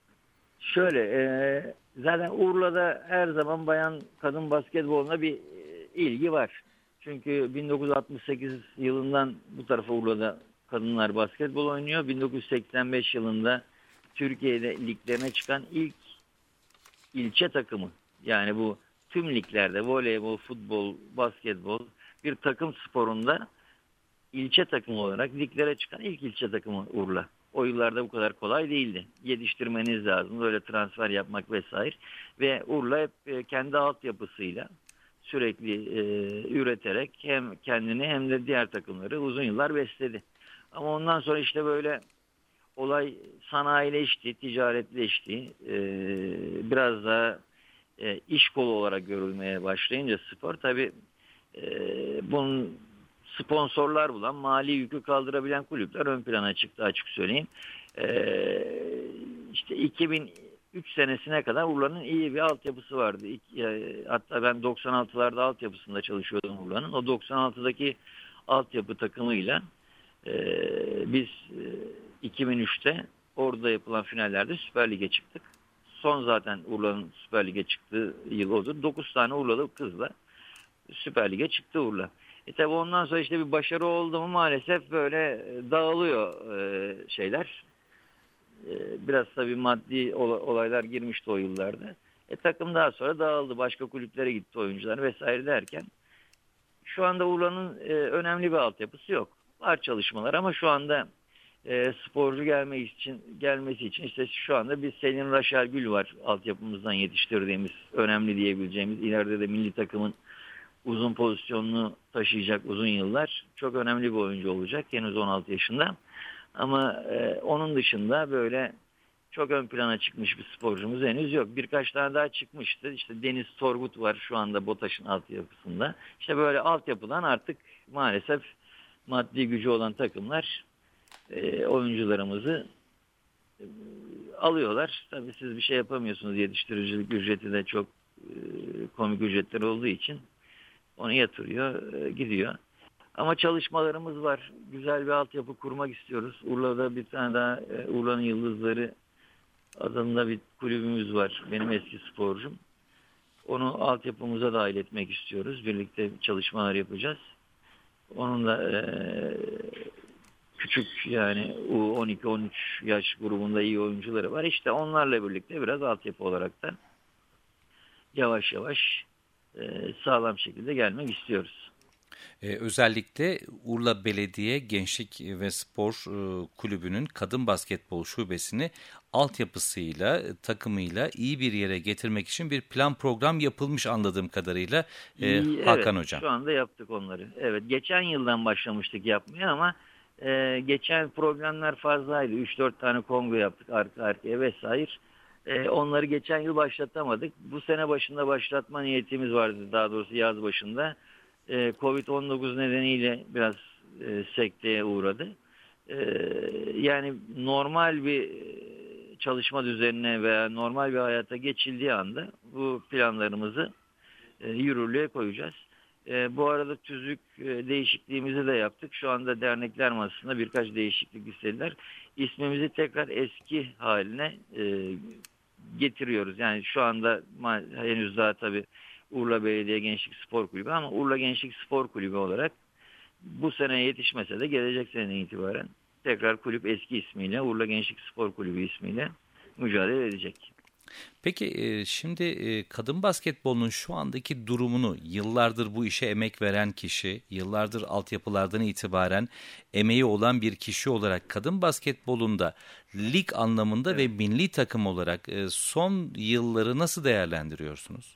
Şöyle, zaten Urla'da her zaman bayan kadın basketboluna bir ilgi var. Çünkü 1968 yılından bu tarafa Urla'da kadınlar basketbol oynuyor. 1985 yılında Türkiye'de liglerine çıkan ilk ilçe takımı. Yani bu tüm liglerde voleybol, futbol, basketbol bir takım sporunda ilçe takımı olarak liglere çıkan ilk ilçe takımı Urla. O yıllarda bu kadar kolay değildi. Yetiştirmeniz lazım. Böyle transfer yapmak vesaire. Ve Urla hep kendi altyapısıyla sürekli üreterek hem kendini hem de diğer takımları uzun yıllar besledi. Ama ondan sonra işte böyle olay sanayileşti, ticaretleşti. Biraz daha iş kolu olarak görülmeye başlayınca spor tabii bunun sponsorlar bulan, mali yükü kaldırabilen kulüpler ön plana çıktı açık söyleyeyim. İşte 2003 senesine kadar Urla'nın iyi bir altyapısı vardı. Hatta ben 96'larda altyapısında çalışıyordum Urla'nın. O 96'daki altyapı takımıyla biz 2003'te orada yapılan finallerde Süper Lig'e çıktık. Son zaten Urla'nın Süper Lig'e çıktığı yıl odur. 9 tane Urlalı kızla Süper Lig'e çıktı Urla. Tabi ondan sonra işte bir başarı oldu mu maalesef böyle dağılıyor şeyler. Biraz tabii maddi olaylar girmişti o yıllarda. Takım daha sonra dağıldı. Başka kulüplere gitti oyuncular vesaire derken şu anda Urla'nın önemli bir altyapısı yok. Var çalışmalar ama şu anda sporcu gelmesi için işte şu anda bir Selin Raşel Gül var, altyapımızdan yetiştirdiğimiz, önemli diyebileceğimiz, ileride de milli takımın uzun pozisyonunu taşıyacak uzun yıllar. Çok önemli bir oyuncu olacak. Henüz 16 yaşında. Ama onun dışında böyle çok ön plana çıkmış bir sporcumuz henüz yok. Birkaç tane daha çıkmıştı. İşte Deniz Torgut var şu anda BOTAŞ'ın altyapısında. İşte böyle altyapıdan artık maalesef maddi gücü olan takımlar oyuncularımızı alıyorlar. Tabii siz bir şey yapamıyorsunuz. Yetiştiricilik ücreti de çok komik ücretler olduğu için onu yatırıyor, gidiyor. Ama çalışmalarımız var. Güzel bir altyapı kurmak istiyoruz. Urla'da bir tane daha Urla'nın Yıldızları adında bir kulübümüz var. Benim eski sporcum. Onu altyapımıza dahil etmek istiyoruz. Birlikte çalışmalar yapacağız. Onun da küçük yani U12-13 yaş grubunda iyi oyuncuları var. İşte onlarla birlikte biraz altyapı olarak da yavaş yavaş sağlam şekilde gelmek istiyoruz. Özellikle Urla Belediye Gençlik ve Spor Kulübü'nün kadın basketbol şubesini altyapısıyla, takımıyla iyi bir yere getirmek için bir plan program yapılmış anladığım kadarıyla Hakan Hocam. Şu anda yaptık onları. Evet, geçen yıldan başlamıştık yapmaya ama geçen problemler fazlaydı. 3-4 tane kongre yaptık arka arkaya vesaire. Onları geçen yıl başlatamadık. Bu sene başında başlatma niyetimiz vardı, daha doğrusu yaz başında. Covid-19 nedeniyle biraz sekteye uğradı. Yani normal bir çalışma düzenine veya normal bir hayata geçildiği anda bu planlarımızı yürürlüğe koyacağız. Bu arada tüzük değişikliğimizi de yaptık. Şu anda dernekler masasında birkaç değişiklik istediler. İsmimizi tekrar eski haline getiriyoruz. Yani şu anda henüz daha tabii Urla Belediye Gençlik Spor Kulübü ama Urla Gençlik Spor Kulübü olarak bu sene yetişmese de gelecek seneden itibaren tekrar kulüp eski ismiyle Urla Gençlik Spor Kulübü ismiyle mücadele edecek. Peki şimdi kadın basketbolunun şu andaki durumunu, yıllardır bu işe emek veren kişi, yıllardır altyapılardan itibaren emeği olan bir kişi olarak kadın basketbolunda lig anlamında ve milli takım olarak son yılları nasıl değerlendiriyorsunuz?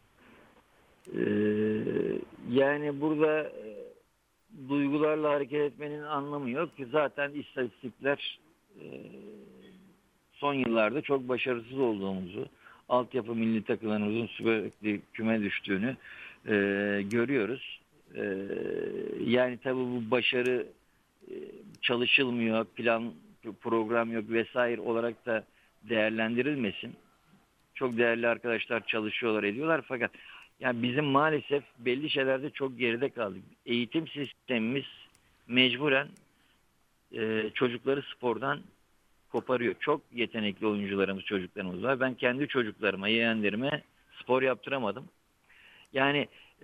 Yani burada duygularla hareket etmenin anlamı yok ki zaten istatistikler son yıllarda çok başarısız olduğumuzu, altyapı milli takımlarımızın sürekli küme düştüğünü görüyoruz. Yani tabii bu başarı çalışılmıyor, plan program yok vesaire olarak da değerlendirilmesin. Çok değerli arkadaşlar çalışıyorlar, ediyorlar fakat yani bizim maalesef belli şeylerde çok geride kaldık. Eğitim sistemimiz mecburen çocukları spordan koparıyor. Çok yetenekli oyuncularımız, çocuklarımız var. Ben kendi çocuklarıma, yeğenlerime spor yaptıramadım. Yani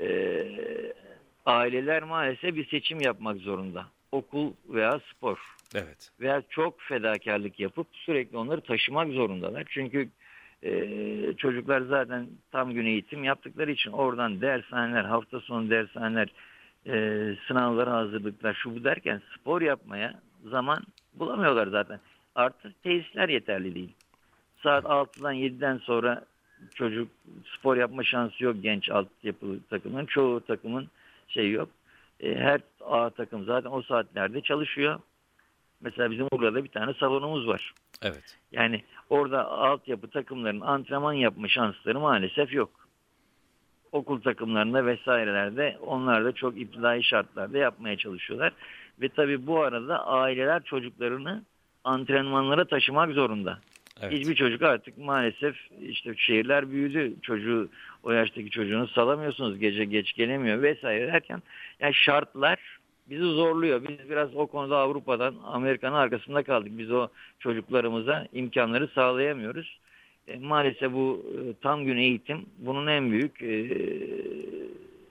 aileler maalesef bir seçim yapmak zorunda. Okul veya spor. Evet. Veya çok fedakarlık yapıp sürekli onları taşımak zorundalar. Çünkü çocuklar zaten tam gün eğitim yaptıkları için oradan dershaneler, hafta sonu dershaneler, sınavlara hazırlıklar, şu bu derken spor yapmaya zaman bulamıyorlar zaten. Artık tesisler yeterli değil. Saat 6'dan 7'den sonra çocuk spor yapma şansı yok genç altyapılı takımın. Çoğu takımın yok. Her A takım zaten o saatlerde çalışıyor. Mesela bizim Urla'da bir tane salonumuz var. Evet. Yani orada altyapı takımlarının antrenman yapma şansları maalesef yok. Okul takımlarında vesairelerde onlar da çok iptidai şartlarda yapmaya çalışıyorlar. Ve tabii bu arada aileler çocuklarını antrenmanlara taşımak zorunda. Evet. Hiçbir çocuk artık maalesef işte şehirler büyüdü. O yaştaki çocuğunu salamıyorsunuz. Gece geç gelemiyor vesaire derken yani şartlar bizi zorluyor. Biz biraz o konuda Avrupa'dan, Amerika'nın arkasında kaldık. Biz o çocuklarımıza imkanları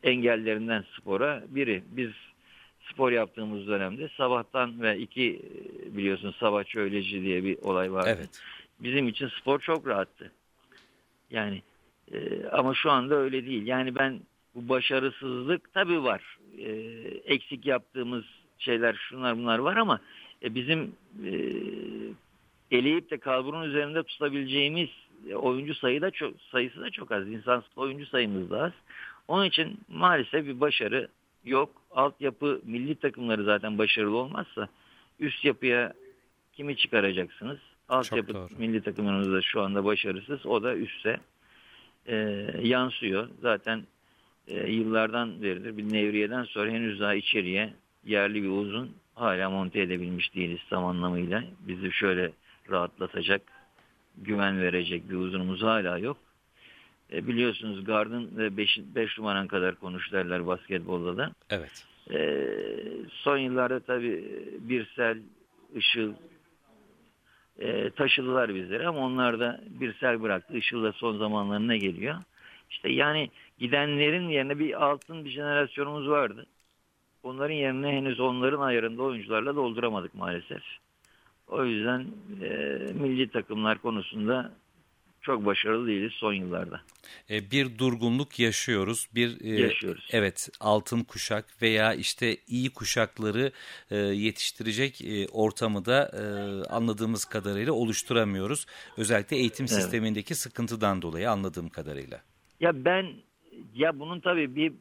engellerinden spora biri. Biz spor yaptığımız dönemde sabahtan ve biliyorsun sabahçı öğleci diye bir olay vardı. Evet. Bizim için spor çok rahattı. Yani ama şu anda öyle değil. Yani ben bu başarısızlık tabii var. Eksik yaptığımız şeyler şunlar bunlar var ama bizim eleyip de kalburun üzerinde tutabileceğimiz oyuncu sayısı da çok az. İnsan oyuncu sayımız da az. Onun için maalesef bir başarı yok. Altyapı milli takımları zaten başarılı olmazsa üst yapıya kimi çıkaracaksınız? Altyapı milli takımlarımız da şu anda başarısız. O da üste yansıyor. Zaten yıllardan beridir bir Nevriye'den sonra henüz daha içeriye yerli bir uzun hala monte edebilmiş değiliz tam anlamıyla. Bizi şöyle rahatlatacak, güven verecek bir uzunumuz hala yok. Biliyorsunuz Gard'ın 5 numaran kadar konuşlarlar basketbolda da. Evet. Son yıllarda tabii Birsel, Işıl taşıdılar bizleri ama onlar da Birsel bıraktı. Işıl da son zamanlarına geliyor. İşte yani gidenlerin yerine bir altın bir jenerasyonumuz vardı. Onların yerine henüz onların ayarında oyuncularla dolduramadık maalesef. O yüzden milli takımlar konusunda çok başarılı değiliz son yıllarda. Bir durgunluk yaşıyoruz. Yaşıyoruz. Evet, altın kuşak veya işte iyi kuşakları yetiştirecek ortamı da anladığımız kadarıyla oluşturamıyoruz. Özellikle eğitim sistemindeki sıkıntıdan dolayı anladığım kadarıyla. Ya bunun tabii bir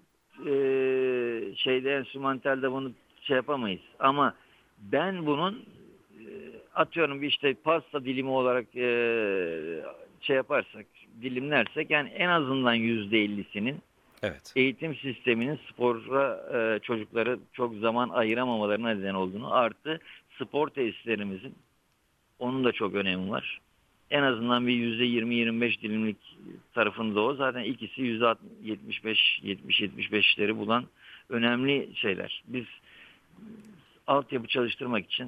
enstrümantelde bunu yapamayız. Ama ben bunun atıyorum bir işte pasta dilimi olarak yaparsak, dilimlersek yani en azından %50'sinin eğitim sisteminin spora çocuklara çok zaman ayıramamalarına neden olduğunu, artı spor tesislerimizin onun da çok önemi var. En azından bir %20-25 dilimlik tarafında o. Zaten ikisi %70-75'leri bulan önemli şeyler. Biz altyapı çalıştırmak için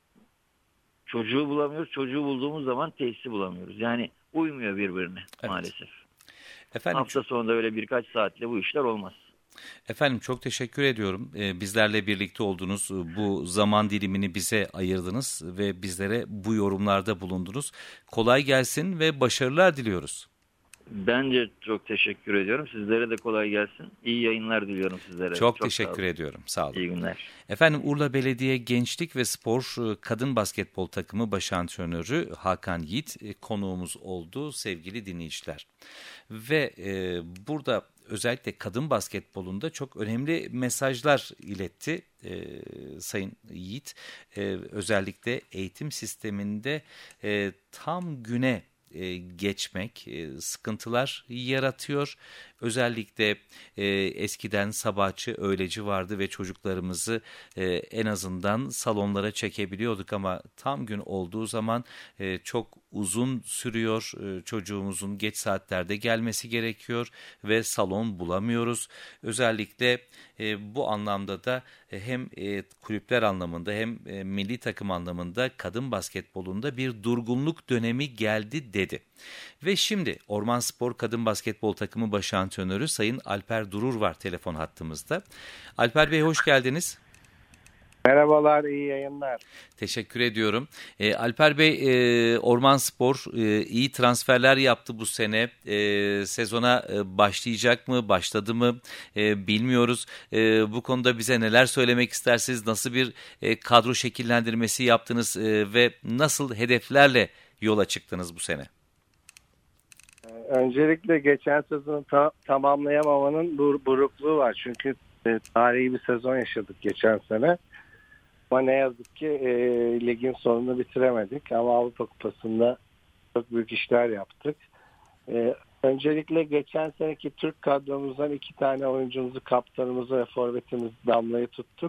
çocuğu bulamıyoruz. Çocuğu bulduğumuz zaman tesisi bulamıyoruz. Yani uymuyor birbirine maalesef. Efendim, hafta sonunda öyle birkaç saatle bu işler olmaz. Efendim çok teşekkür ediyorum. Bizlerle birlikte oldunuz. Bu zaman dilimini bize ayırdınız ve bizlere bu yorumlarda bulundunuz. Kolay gelsin ve başarılar diliyoruz. Bence çok teşekkür ediyorum. Sizlere de kolay gelsin. İyi yayınlar diliyorum sizlere. Çok teşekkür ediyorum. Sağ olun. İyi günler. Efendim Urla Belediye Gençlik ve Spor Kadın Basketbol Takımı Baş Antrenörü Hakan Yiğit konuğumuz oldu sevgili dinleyiciler. Ve burada özellikle kadın basketbolunda çok önemli mesajlar iletti Sayın Yiğit. Özellikle eğitim sisteminde tam güne geçmek sıkıntılar yaratıyor. Özellikle eskiden sabahçı, öğleci vardı ve çocuklarımızı en azından salonlara çekebiliyorduk ama tam gün olduğu zaman çok uzun sürüyor. Çocuğumuzun geç saatlerde gelmesi gerekiyor ve salon bulamıyoruz. Özellikle bu anlamda da hem kulüpler anlamında hem milli takım anlamında kadın basketbolunda bir durgunluk dönemi geldi dedi. Ve şimdi Orman Spor Kadın Basketbol Takımı Baş Antrenörü Sayın Alper Durur var telefon hattımızda. Alper Bey hoş geldiniz. Merhabalar, iyi yayınlar. Teşekkür ediyorum. Alper Bey, Orman Spor iyi transferler yaptı bu sene. Sezona başlayacak mı, başladı mı bilmiyoruz. Bu konuda bize neler söylemek istersiniz? Nasıl bir kadro şekillendirmesi yaptınız ve nasıl hedeflerle yola çıktınız bu sene? Öncelikle geçen sezonu tamamlayamamanın burukluğu var. Çünkü tarihi bir sezon yaşadık geçen sene. Ama ne yazık ki ligin sonunu bitiremedik. Ama Avrupa Kupası'nda çok büyük işler yaptık. Öncelikle geçen seneki Türk kadromuzdan 2 tane oyuncumuzu, kaptanımızı ve forvetimizi Damla'yı tuttuk.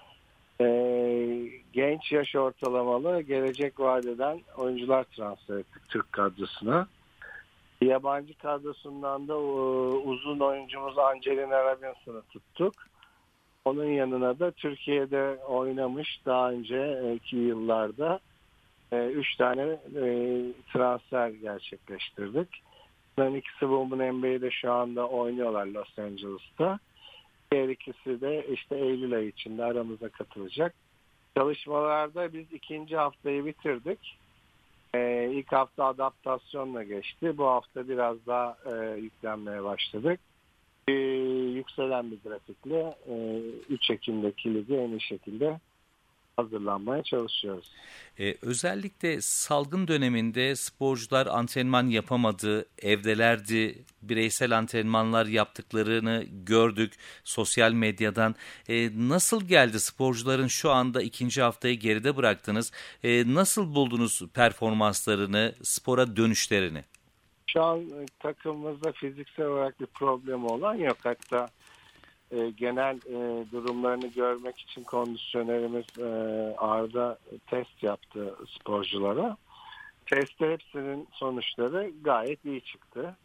Genç yaş ortalamalı, gelecek vadeden oyuncular transfer ettik Türk kadrosuna. Yabancı kadrosundan da uzun oyuncumuz Angelina Robinson'u tuttuk. Onun yanına da Türkiye'de oynamış daha önceki yıllarda 3 tane transfer gerçekleştirdik. Bunların ikisi Women NBA'de şu anda oynuyorlar Los Angeles'ta. Diğer ikisi de işte Eylül ayı içinde aramıza katılacak. Çalışmalarda biz ikinci haftayı bitirdik. İlk hafta adaptasyonla geçti. Bu hafta biraz daha yüklenmeye başladık. Yükselen bir grafikle 3 Ekim'deki ligi en iyi şekilde hazırlanmaya çalışıyoruz. Özellikle salgın döneminde sporcular antrenman yapamadı, evdelerdi, bireysel antrenmanlar yaptıklarını gördük sosyal medyadan. Nasıl geldi sporcuların şu anda ikinci haftayı geride bıraktınız? Nasıl buldunuz performanslarını, spora dönüşlerini? Şu an takımımızda fiziksel olarak bir problem olan yok. Hatta genel durumlarını görmek için kondisyonerimiz Arda test yaptı sporculara. Testte hepsinin sonuçları gayet iyi çıktı.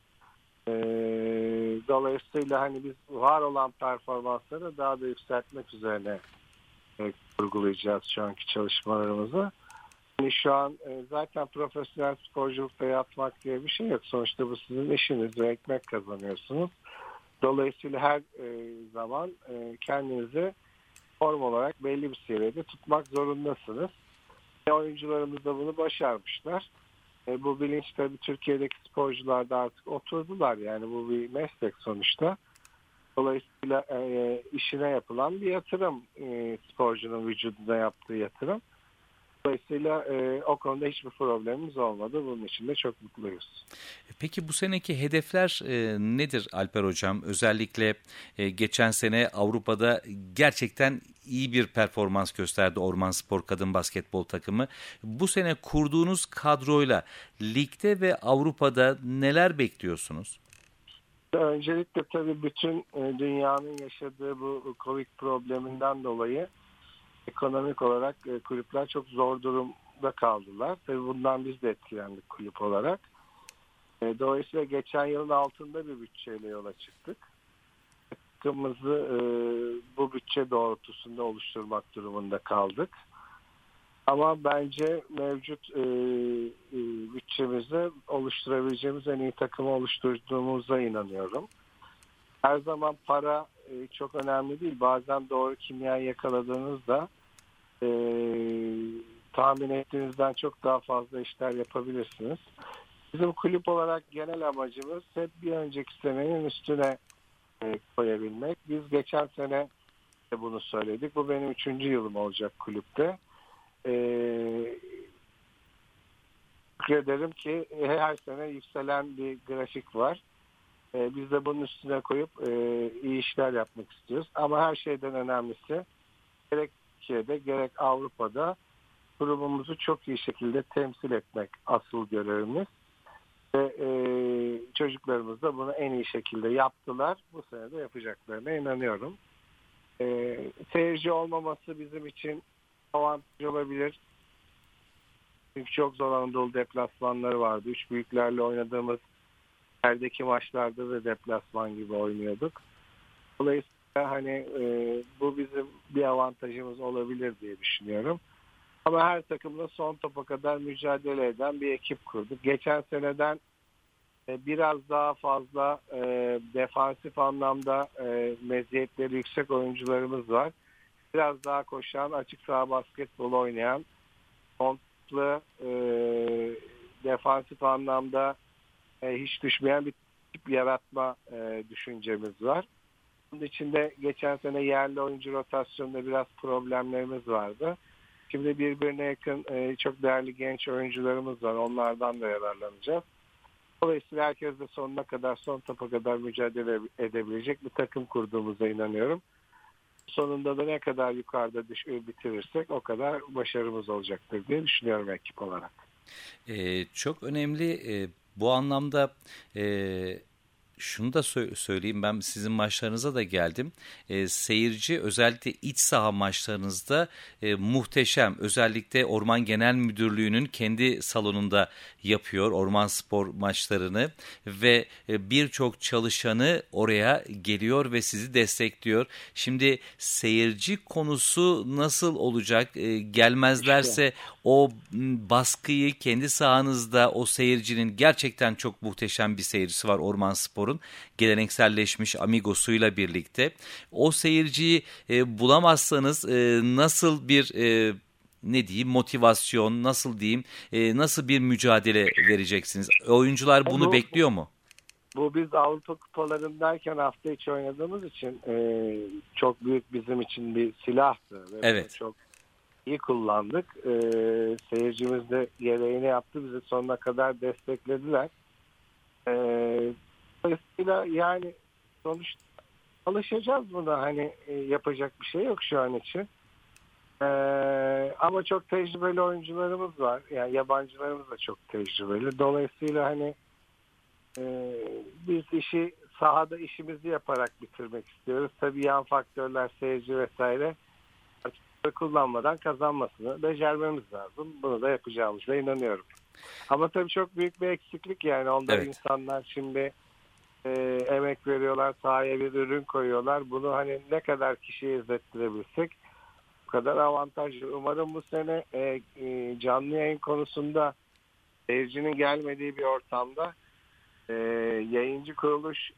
Dolayısıyla hani biz var olan performansları daha da yükseltmek üzerine kurgulayacağız şu anki çalışmalarımızı. Yani şu an zaten profesyonel sporculukta yapmak diye bir şey yok. Sonuçta bu sizin işiniz ve ekmek kazanıyorsunuz. Dolayısıyla her zaman kendinizi form olarak belli bir seviyede tutmak zorundasınız. Oyuncularımız da bunu başarmışlar. Bu bilinç tabii Türkiye'deki sporcularda artık oturdular. Yani bu bir meslek sonuçta. Dolayısıyla işine yapılan bir yatırım, sporcunun vücuduna yaptığı yatırım. Dolayısıyla o konuda hiçbir problemimiz olmadı. Bunun için de çok mutluyuz. Peki bu seneki hedefler nedir Alper Hocam? Özellikle geçen sene Avrupa'da gerçekten iyi bir performans gösterdi Ormanspor Kadın Basketbol takımı. Bu sene kurduğunuz kadroyla ligde ve Avrupa'da neler bekliyorsunuz? Öncelikle tabii bütün dünyanın yaşadığı bu Covid probleminden dolayı ekonomik olarak kulüpler çok zor durumda kaldılar. Tabii bundan biz de etkilendik kulüp olarak. Dolayısıyla geçen yılın altında bir bütçeyle yola çıktık. Takımımızı bu bütçe doğrultusunda oluşturmak durumunda kaldık. Ama bence mevcut bütçemizde oluşturabileceğimiz en iyi takımı oluşturduğumuza inanıyorum. Her zaman para çok önemli değil. Bazen doğru kimyayı yakaladığınızda tahmin ettiğinizden çok daha fazla işler yapabilirsiniz. Bizim kulüp olarak genel amacımız hep bir önceki senenin üstüne koyabilmek. Biz geçen sene de bunu söyledik. Bu benim 3. yılım olacak kulüpte. Ederim ki her sene yükselen bir grafik var. Biz de bunun üstüne koyup iyi işler yapmak istiyoruz. Ama her şeyden önemlisi gerek Türkiye'de gerek Avrupa'da kurumumuzu çok iyi şekilde temsil etmek asıl görevimiz. Ve çocuklarımız da bunu en iyi şekilde yaptılar. Bu sene de yapacaklarına inanıyorum. Seyirci olmaması bizim için avantaj olabilir. Çünkü çok zor Anadolu deplasmanları vardı. 3 büyüklerle oynadığımız yerdeki maçlarda da deplasman gibi oynuyorduk. Dolayısıyla hani bu bizim bir avantajımız olabilir diye düşünüyorum. Ama her takımla son topa kadar mücadele eden bir ekip kurduk. Geçen seneden biraz daha fazla defansif anlamda meziyetleri yüksek oyuncularımız var. Biraz daha koşan, açık saha basketbolu oynayan, kontlu, defansif anlamda hiç düşmeyen bir tip yaratma düşüncemiz var. Bunun içinde geçen sene yerli oyuncu rotasyonunda biraz problemlerimiz vardı. Şimdi birbirine yakın çok değerli genç oyuncularımız var. Onlardan da yararlanacağız. Dolayısıyla herkes de sonuna kadar, son topa kadar mücadele edebilecek bir takım kurduğumuza inanıyorum. Sonunda da ne kadar yukarıda bitirirsek o kadar başarımız olacaktır diye düşünüyorum ekip olarak. Çok önemli. Bu anlamda şunu da söyleyeyim, ben sizin maçlarınıza da geldim. Seyirci özellikle iç saha maçlarınızda muhteşem. Özellikle Orman Genel Müdürlüğü'nün kendi salonunda yapıyor Ormanspor maçlarını ve birçok çalışanı oraya geliyor ve sizi destekliyor. Şimdi seyirci konusu nasıl olacak? Gelmezlerse o baskıyı kendi sahanızda, o seyircinin gerçekten çok muhteşem bir seyircisi var Ormanspor'un. Basket-Spor'un gelenekselleşmiş Amigos'uyla birlikte. O seyirciyi bulamazsanız nasıl bir ne diyeyim motivasyon, nasıl diyeyim nasıl bir mücadele vereceksiniz? Oyuncular bunu bekliyor mu? Bu biz Avrupa kupalarındayken hafta içi oynadığımız için çok büyük bizim için bir silahtı. Ve evet. Çok iyi kullandık. Seyircimiz de gereğini yaptı. Bizi sonuna kadar desteklediler. Dolayısıyla yani sonuçta alışacağız buna. Hani yapacak bir şey yok şu an için. Ama çok tecrübeli oyuncularımız var. Yani yabancılarımız da çok tecrübeli. Dolayısıyla hani biz işi sahada işimizi yaparak bitirmek istiyoruz. Tabii yan faktörler, seyirci vesaire kullanmadan kazanmasını becermemiz lazım. Bunu da yapacağımıza inanıyorum. Ama tabii çok büyük bir eksiklik yani. Ondan insanlar şimdi emek veriyorlar, sahaya bir ürün koyuyorlar. Bunu hani ne kadar kişiye izlettirebilsek bu kadar avantajlı. Umarım bu sene canlı yayın konusunda seyircinin gelmediği bir ortamda yayıncı kuruluş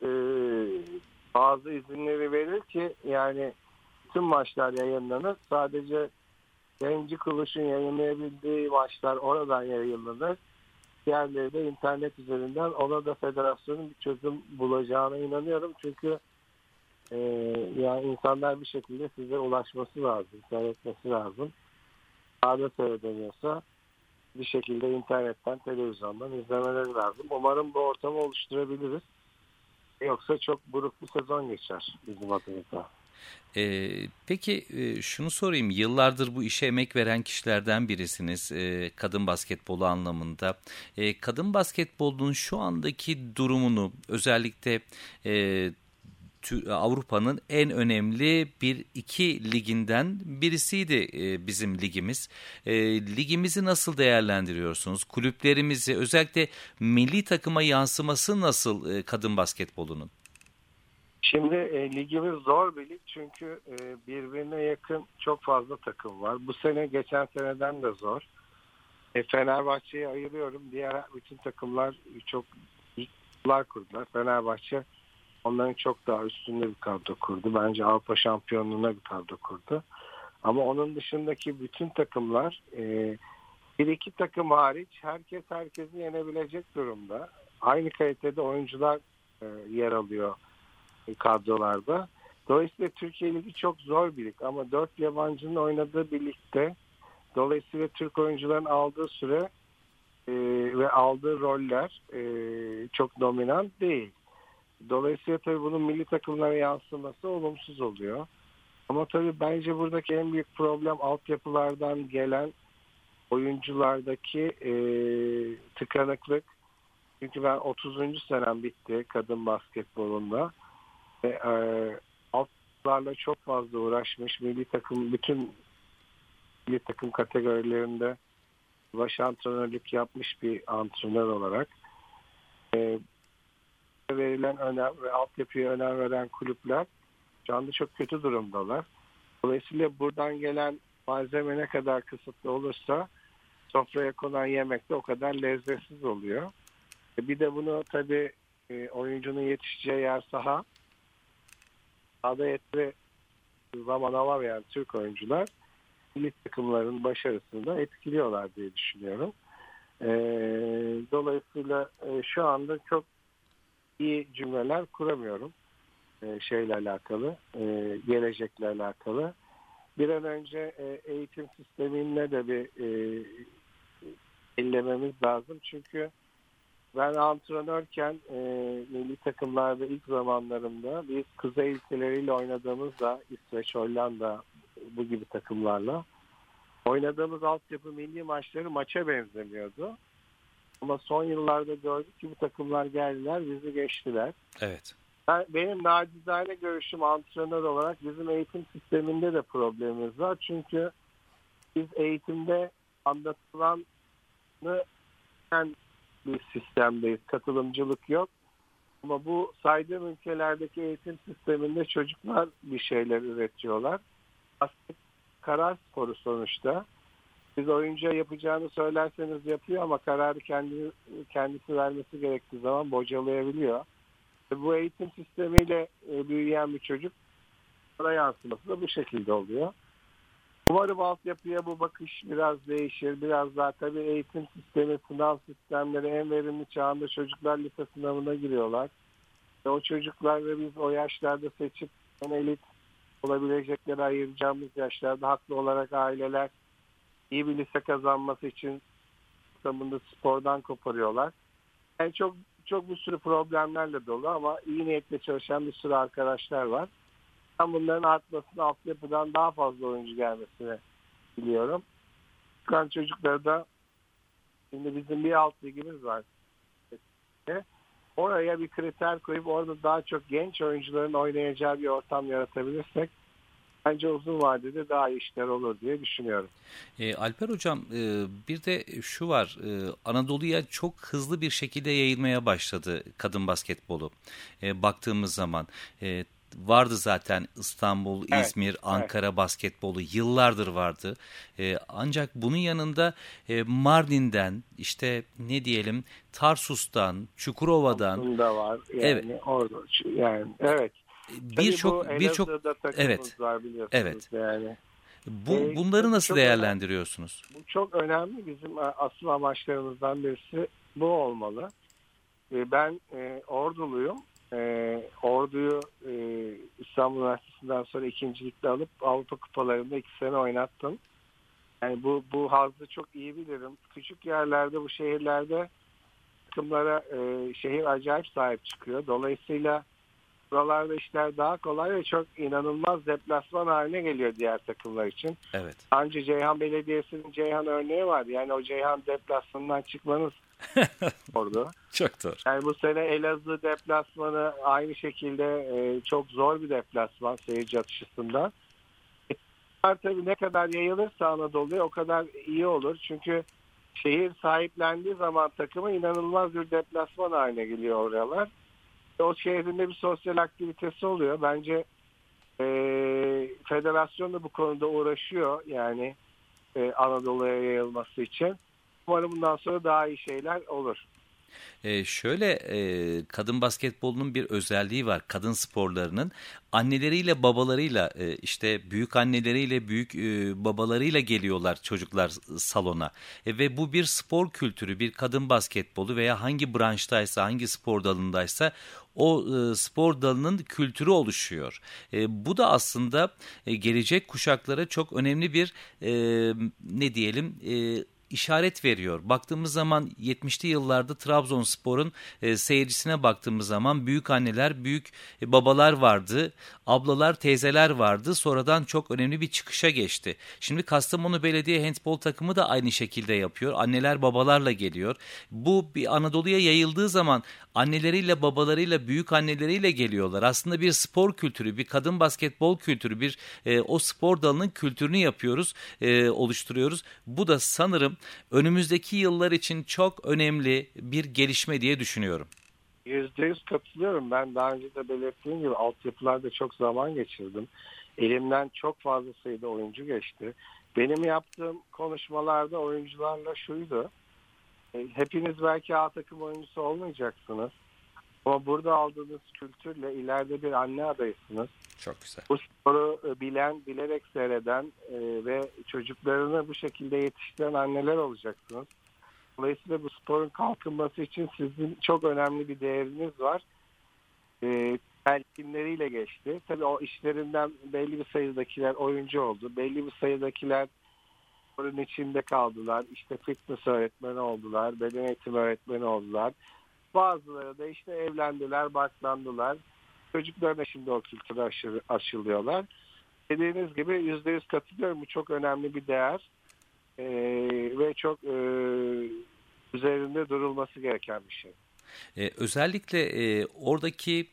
bazı izinleri verir ki yani tüm maçlar yayınlanır. Sadece yayıncı kuruluşun yayınlayabildiği maçlar oradan yayınlanır. Diğerleri de internet üzerinden. Ona da federasyonun bir çözüm bulacağına inanıyorum. Çünkü yani insanlar bir şekilde size ulaşması lazım, seyretmesi lazım. Sahada seyredemiyorsa bir şekilde internetten, televizyondan izlemeleri lazım. Umarım bu ortamı oluşturabiliriz. Yoksa çok buruk bir sezon geçer bizim adımıza. Peki şunu sorayım, yıllardır bu işe emek veren kişilerden birisiniz kadın basketbolu anlamında. Kadın basketbolunun şu andaki durumunu özellikle Avrupa'nın en önemli iki liginden birisiydi bizim ligimiz. Ligimizi nasıl değerlendiriyorsunuz? Kulüplerimizi, özellikle milli takıma yansıması nasıl kadın basketbolunun? Şimdi ligimiz zor bir lig çünkü birbirine yakın çok fazla takım var. Bu sene geçen seneden de zor. Fenerbahçe'yi ayırıyorum. Diğer bütün takımlar çok iyi kadrolar kurdular. Fenerbahçe onların çok daha üstünde bir kadro kurdu. Bence Avrupa şampiyonluğuna bir kadro kurdu. Ama onun dışındaki bütün takımlar bir iki takım hariç herkes herkesi yenebilecek durumda. Aynı kalitede oyuncular yer alıyor kadrolarda. Dolayısıyla Türkiye Ligi çok zor bir lig ama 4 yabancının oynadığı bir ligde dolayısıyla Türk oyuncuların aldığı süre ve aldığı roller çok dominant değil. Dolayısıyla tabii bunun milli takımlara yansıması olumsuz oluyor. Ama tabii bence buradaki en büyük problem altyapılardan gelen oyunculardaki tıkanıklık. Çünkü ben 30. senem bitti kadın basketbolunda. Ve altyapılarla çok fazla uğraşmış bütün milli takım kategorilerinde baş antrenörlük yapmış bir antrenör olarak verilen önem ve altyapıya önem veren kulüpler şu anda çok kötü durumdalar. Dolayısıyla buradan gelen malzeme ne kadar kısıtlı olursa sofraya konan yemek de o kadar lezzetsiz oluyor. Bir de bunu tabii oyuncunun yetişeceği yer saha. Sahada yeteri zaman alamayan Türk oyuncular milli takımların başarısını da etkiliyorlar diye düşünüyorum. Dolayısıyla şu anda çok iyi cümleler kuramıyorum şeyle alakalı, gelecekle alakalı. Bir an önce eğitim sistemine de bir ellememiz lazım. Çünkü ben antrenörken milli takımlarda ilk zamanlarımda biz kuzey ülkeleriyle oynadığımızda İsveç, Hollanda bu gibi takımlarla oynadığımız altyapı milli maçları maça benzemiyordu. Ama son yıllarda gördük ki bu takımlar geldiler, bizi geçtiler. Evet. Benim nacizane görüşüm antrenör olarak bizim eğitim sisteminde de problemimiz var. Çünkü biz eğitimde anlatılanı bir sistemdeyiz. Katılımcılık yok. Ama bu saydığım ülkelerdeki eğitim sisteminde çocuklar bir şeyler üretiyorlar. Aslında karar sporu sonuçta. Siz oyuncuya yapacağını söylerseniz yapıyor ama kararı kendisi vermesi gerektiği zaman bocalayabiliyor. Bu eğitim sistemiyle büyüyen bir çocuk yansıması da bu şekilde oluyor. Umarım altyapıya bu bakış biraz değişir. Biraz daha tabii eğitim sistemi, sınav sistemleri en verimli çağında çocuklar lise sınavına giriyorlar. O çocukları biz o yaşlarda seçip en elit olabilecekleri ayıracağımız yaşlarda haklı olarak aileler iyi bir lise kazanması için tamında spordan koparıyorlar. Yani çok bir sürü problemlerle dolu ama iyi niyetle çalışan bir sürü arkadaşlar var. Ben bunların artmasını, altyapıdan daha fazla oyuncu gelmesini biliyorum. Çıkan çocukları da şimdi bizim bir alt ligimiz var. Oraya bir kriter koyup orada daha çok genç oyuncuların oynayacağı bir ortam yaratabilirsek bence uzun vadede daha iyi işler olur diye düşünüyorum. Alper Hocam, bir de şu var, Anadolu'ya çok hızlı bir şekilde yayılmaya başladı kadın basketbolu. Baktığımız zaman vardı zaten İstanbul, evet, İzmir, Ankara basketbolu yıllardır vardı. Ancak bunun yanında Mardin'den, işte ne diyelim, Tarsus'tan, Çukurova'dan da var yani, evet. Orada yani evet. Birçok evet var biliyorsunuz evet. Yani. Bunları nasıl değerlendiriyorsunuz? Bu çok önemli. Bizim asıl amaçlarımızdan birisi bu olmalı. Ben Orduluyum. Ordu'yu İstanbul Üniversitesi'nden sonra ikincilikle alıp Avrupa Kupalarında 2 sene oynattım. Yani bu hazzı çok iyi bilirim. Küçük yerlerde, bu şehirlerde takımlara şehir acayip sahip çıkıyor. Dolayısıyla buralarda işler daha kolay ve çok inanılmaz deplasman haline geliyor diğer takımlar için. Evet. Ancak Ceyhan Belediyesi'nin Ceyhan örneği var. Yani o Ceyhan deplasmanından çıkmanız orada. Çok zor. Yani bu sene Elazığ deplasmanı aynı şekilde çok zor bir deplasman seyirci açısından. Tabii ne kadar yayılırsa Anadolu'ya o kadar iyi olur. Çünkü şehir sahiplendiği zaman takımı inanılmaz bir deplasman haline geliyor oralar. O şehrinde bir sosyal aktivitesi oluyor. Bence federasyon da bu konuda uğraşıyor. Yani Anadolu'ya yayılması için. Umarım bundan sonra daha iyi şeyler olur. Kadın basketbolunun bir özelliği var. Kadın sporlarının anneleriyle babalarıyla, işte büyük anneleriyle büyük babalarıyla geliyorlar çocuklar salona. Ve bu bir spor kültürü, bir kadın basketbolu veya hangi branştaysa, hangi spor dalındaysa o spor dalının kültürü oluşuyor. Bu da aslında gelecek kuşaklara çok önemli bir işaret veriyor. Baktığımız zaman 70'li yıllarda Trabzonspor'un seyircisine baktığımız zaman büyük anneler, büyük babalar vardı, ablalar, teyzeler vardı. Sonradan çok önemli bir çıkışa geçti. Şimdi Kastamonu Belediye Handbol takımı da aynı şekilde yapıyor. Anneler babalarla geliyor. Bu bir Anadolu'ya yayıldığı zaman anneleriyle, babalarıyla, büyük anneleriyle geliyorlar. Aslında bir spor kültürü, bir kadın basketbol kültürü, o spor dalının kültürünü yapıyoruz, oluşturuyoruz. Bu da sanırım önümüzdeki yıllar için çok önemli bir gelişme diye düşünüyorum. %100 katılıyorum. Ben daha önce de belirttiğim gibi altyapılarda çok zaman geçirdim. Elimden çok fazla sayıda oyuncu geçti. Benim yaptığım konuşmalarda oyuncularla şuydu. Hepiniz belki A takım oyuncusu olmayacaksınız. Ama burada aldığınız kültürle ileride bir anne adayısınız. Çok güzel. Bu sporu bilen, bilerek seyreden ve çocuklarını bu şekilde yetiştiren anneler olacaksınız. Dolayısıyla bu sporun kalkınması için sizin çok önemli bir değeriniz var. Telkinleriyle geçti. Tabii o işlerinden belli bir sayıdakiler oyuncu oldu. Belli bir sayıdakiler sporun içinde kaldılar. İşte fitness öğretmeni oldular. Beden eğitimi öğretmeni oldular. Bazıları da işte evlendiler, barklandılar. Çocuklarına şimdi o kültürü aşılıyorlar. Dediğiniz gibi %100 katılıyorum. Bu çok önemli bir değer. Ve çok üzerinde durulması gereken bir şey. Özellikle oradaki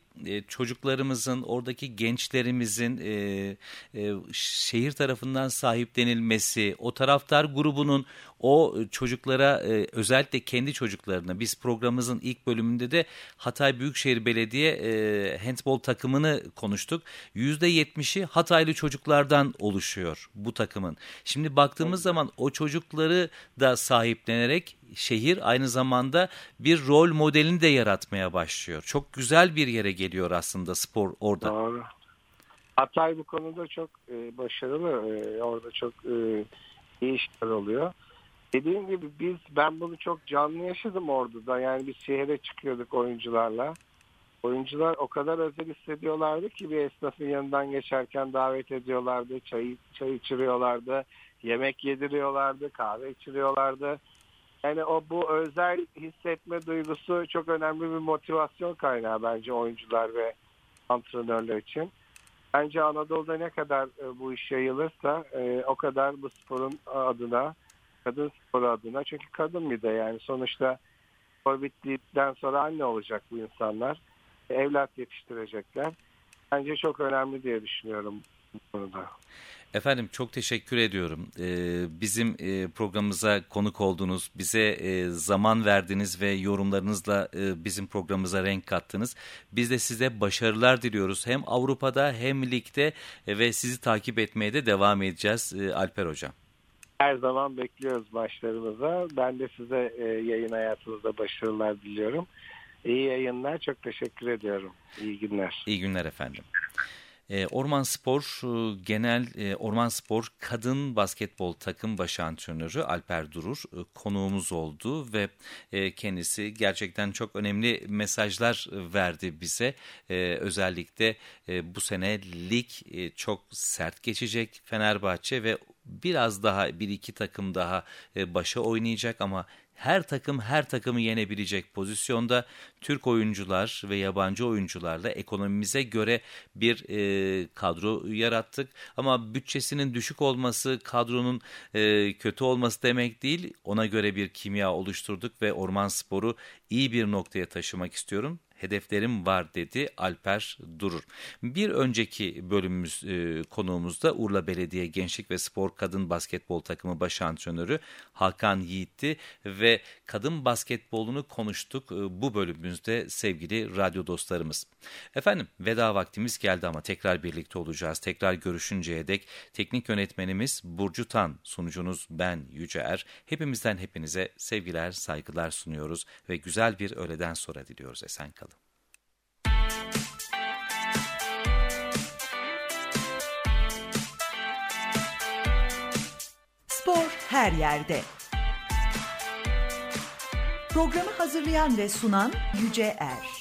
çocuklarımızın, oradaki gençlerimizin şehir tarafından sahiplenilmesi, o taraftar grubunun o çocuklara, özellikle kendi çocuklarına, biz programımızın ilk bölümünde de Hatay Büyükşehir Belediye handbol takımını konuştuk. %70'i Hataylı çocuklardan oluşuyor bu takımın. Şimdi baktığımız zaman o çocukları da sahiplenerek şehir aynı zamanda bir rol modelini de yaratmaya başlıyor. Çok güzel bir yere geliyor aslında spor orada. Doğru. Hatay bu konuda çok başarılı. Orada çok iyi işler oluyor. Dediğim gibi ben bunu çok canlı yaşadım Ordu'da. Yani biz şehre çıkıyorduk oyuncularla. Oyuncular o kadar özel hissediyorlardı ki bir esnafın yanından geçerken davet ediyorlardı. Çay içiriyorlardı. Yemek yediriyorlardı. Kahve içiriyorlardı. Yani bu özel hissetme duygusu çok önemli bir motivasyon kaynağı bence oyuncular ve antrenörler için. Bence Anadolu'da ne kadar bu iş yayılırsa o kadar bu sporun adına, kadın sporu adına, çünkü kadın bir de yani sonuçta spor bittikten sonra anne olacak bu insanlar. Evlat yetiştirecekler. Bence çok önemli diye düşünüyorum bu konuda. Efendim çok teşekkür ediyorum. Bizim programımıza konuk oldunuz, bize zaman verdiniz ve yorumlarınızla bizim programımıza renk kattınız. Biz de size başarılar diliyoruz. Hem Avrupa'da hem ligde ve sizi takip etmeye de devam edeceğiz Alper Hocam. Her zaman bekliyoruz maçlarımıza. Ben de size yayın hayatınızda başarılar diliyorum. İyi yayınlar, çok teşekkür ediyorum. İyi günler. İyi günler efendim. Orman Spor Kadın Basketbol Takım Baş Antrenörü Alper Durur konuğumuz oldu ve kendisi gerçekten çok önemli mesajlar verdi bize. Özellikle bu sene lig çok sert geçecek Fenerbahçe ve biraz daha bir iki takım daha başa oynayacak ama her takımı yenebilecek pozisyonda. Türk oyuncular ve yabancı oyuncularla ekonomimize göre bir kadro yarattık. Ama bütçesinin düşük olması kadronun kötü olması demek değil. Ona göre bir kimya oluşturduk ve Orman Spor'u iyi bir noktaya taşımak istiyorum. Hedeflerim var dedi Alper Durur. Bir önceki bölümümüz konuğumuzda Urla Belediye Gençlik ve Spor Kadın Basketbol Takımı Baş Antrenörü Hakan Yiğit'ti ve kadın basketbolunu konuştuk bu bölümümüzde sevgili radyo dostlarımız. Efendim veda vaktimiz geldi ama tekrar birlikte olacağız. Tekrar görüşünceye dek teknik yönetmenimiz Burcu Tan, sunucunuz ben Yüce Er. Hepimizden hepinize sevgiler, saygılar sunuyoruz ve güzel bir öğleden sonra diliyoruz. Esen kalın. Spor her yerde. Programı hazırlayan ve sunan Yüce Er.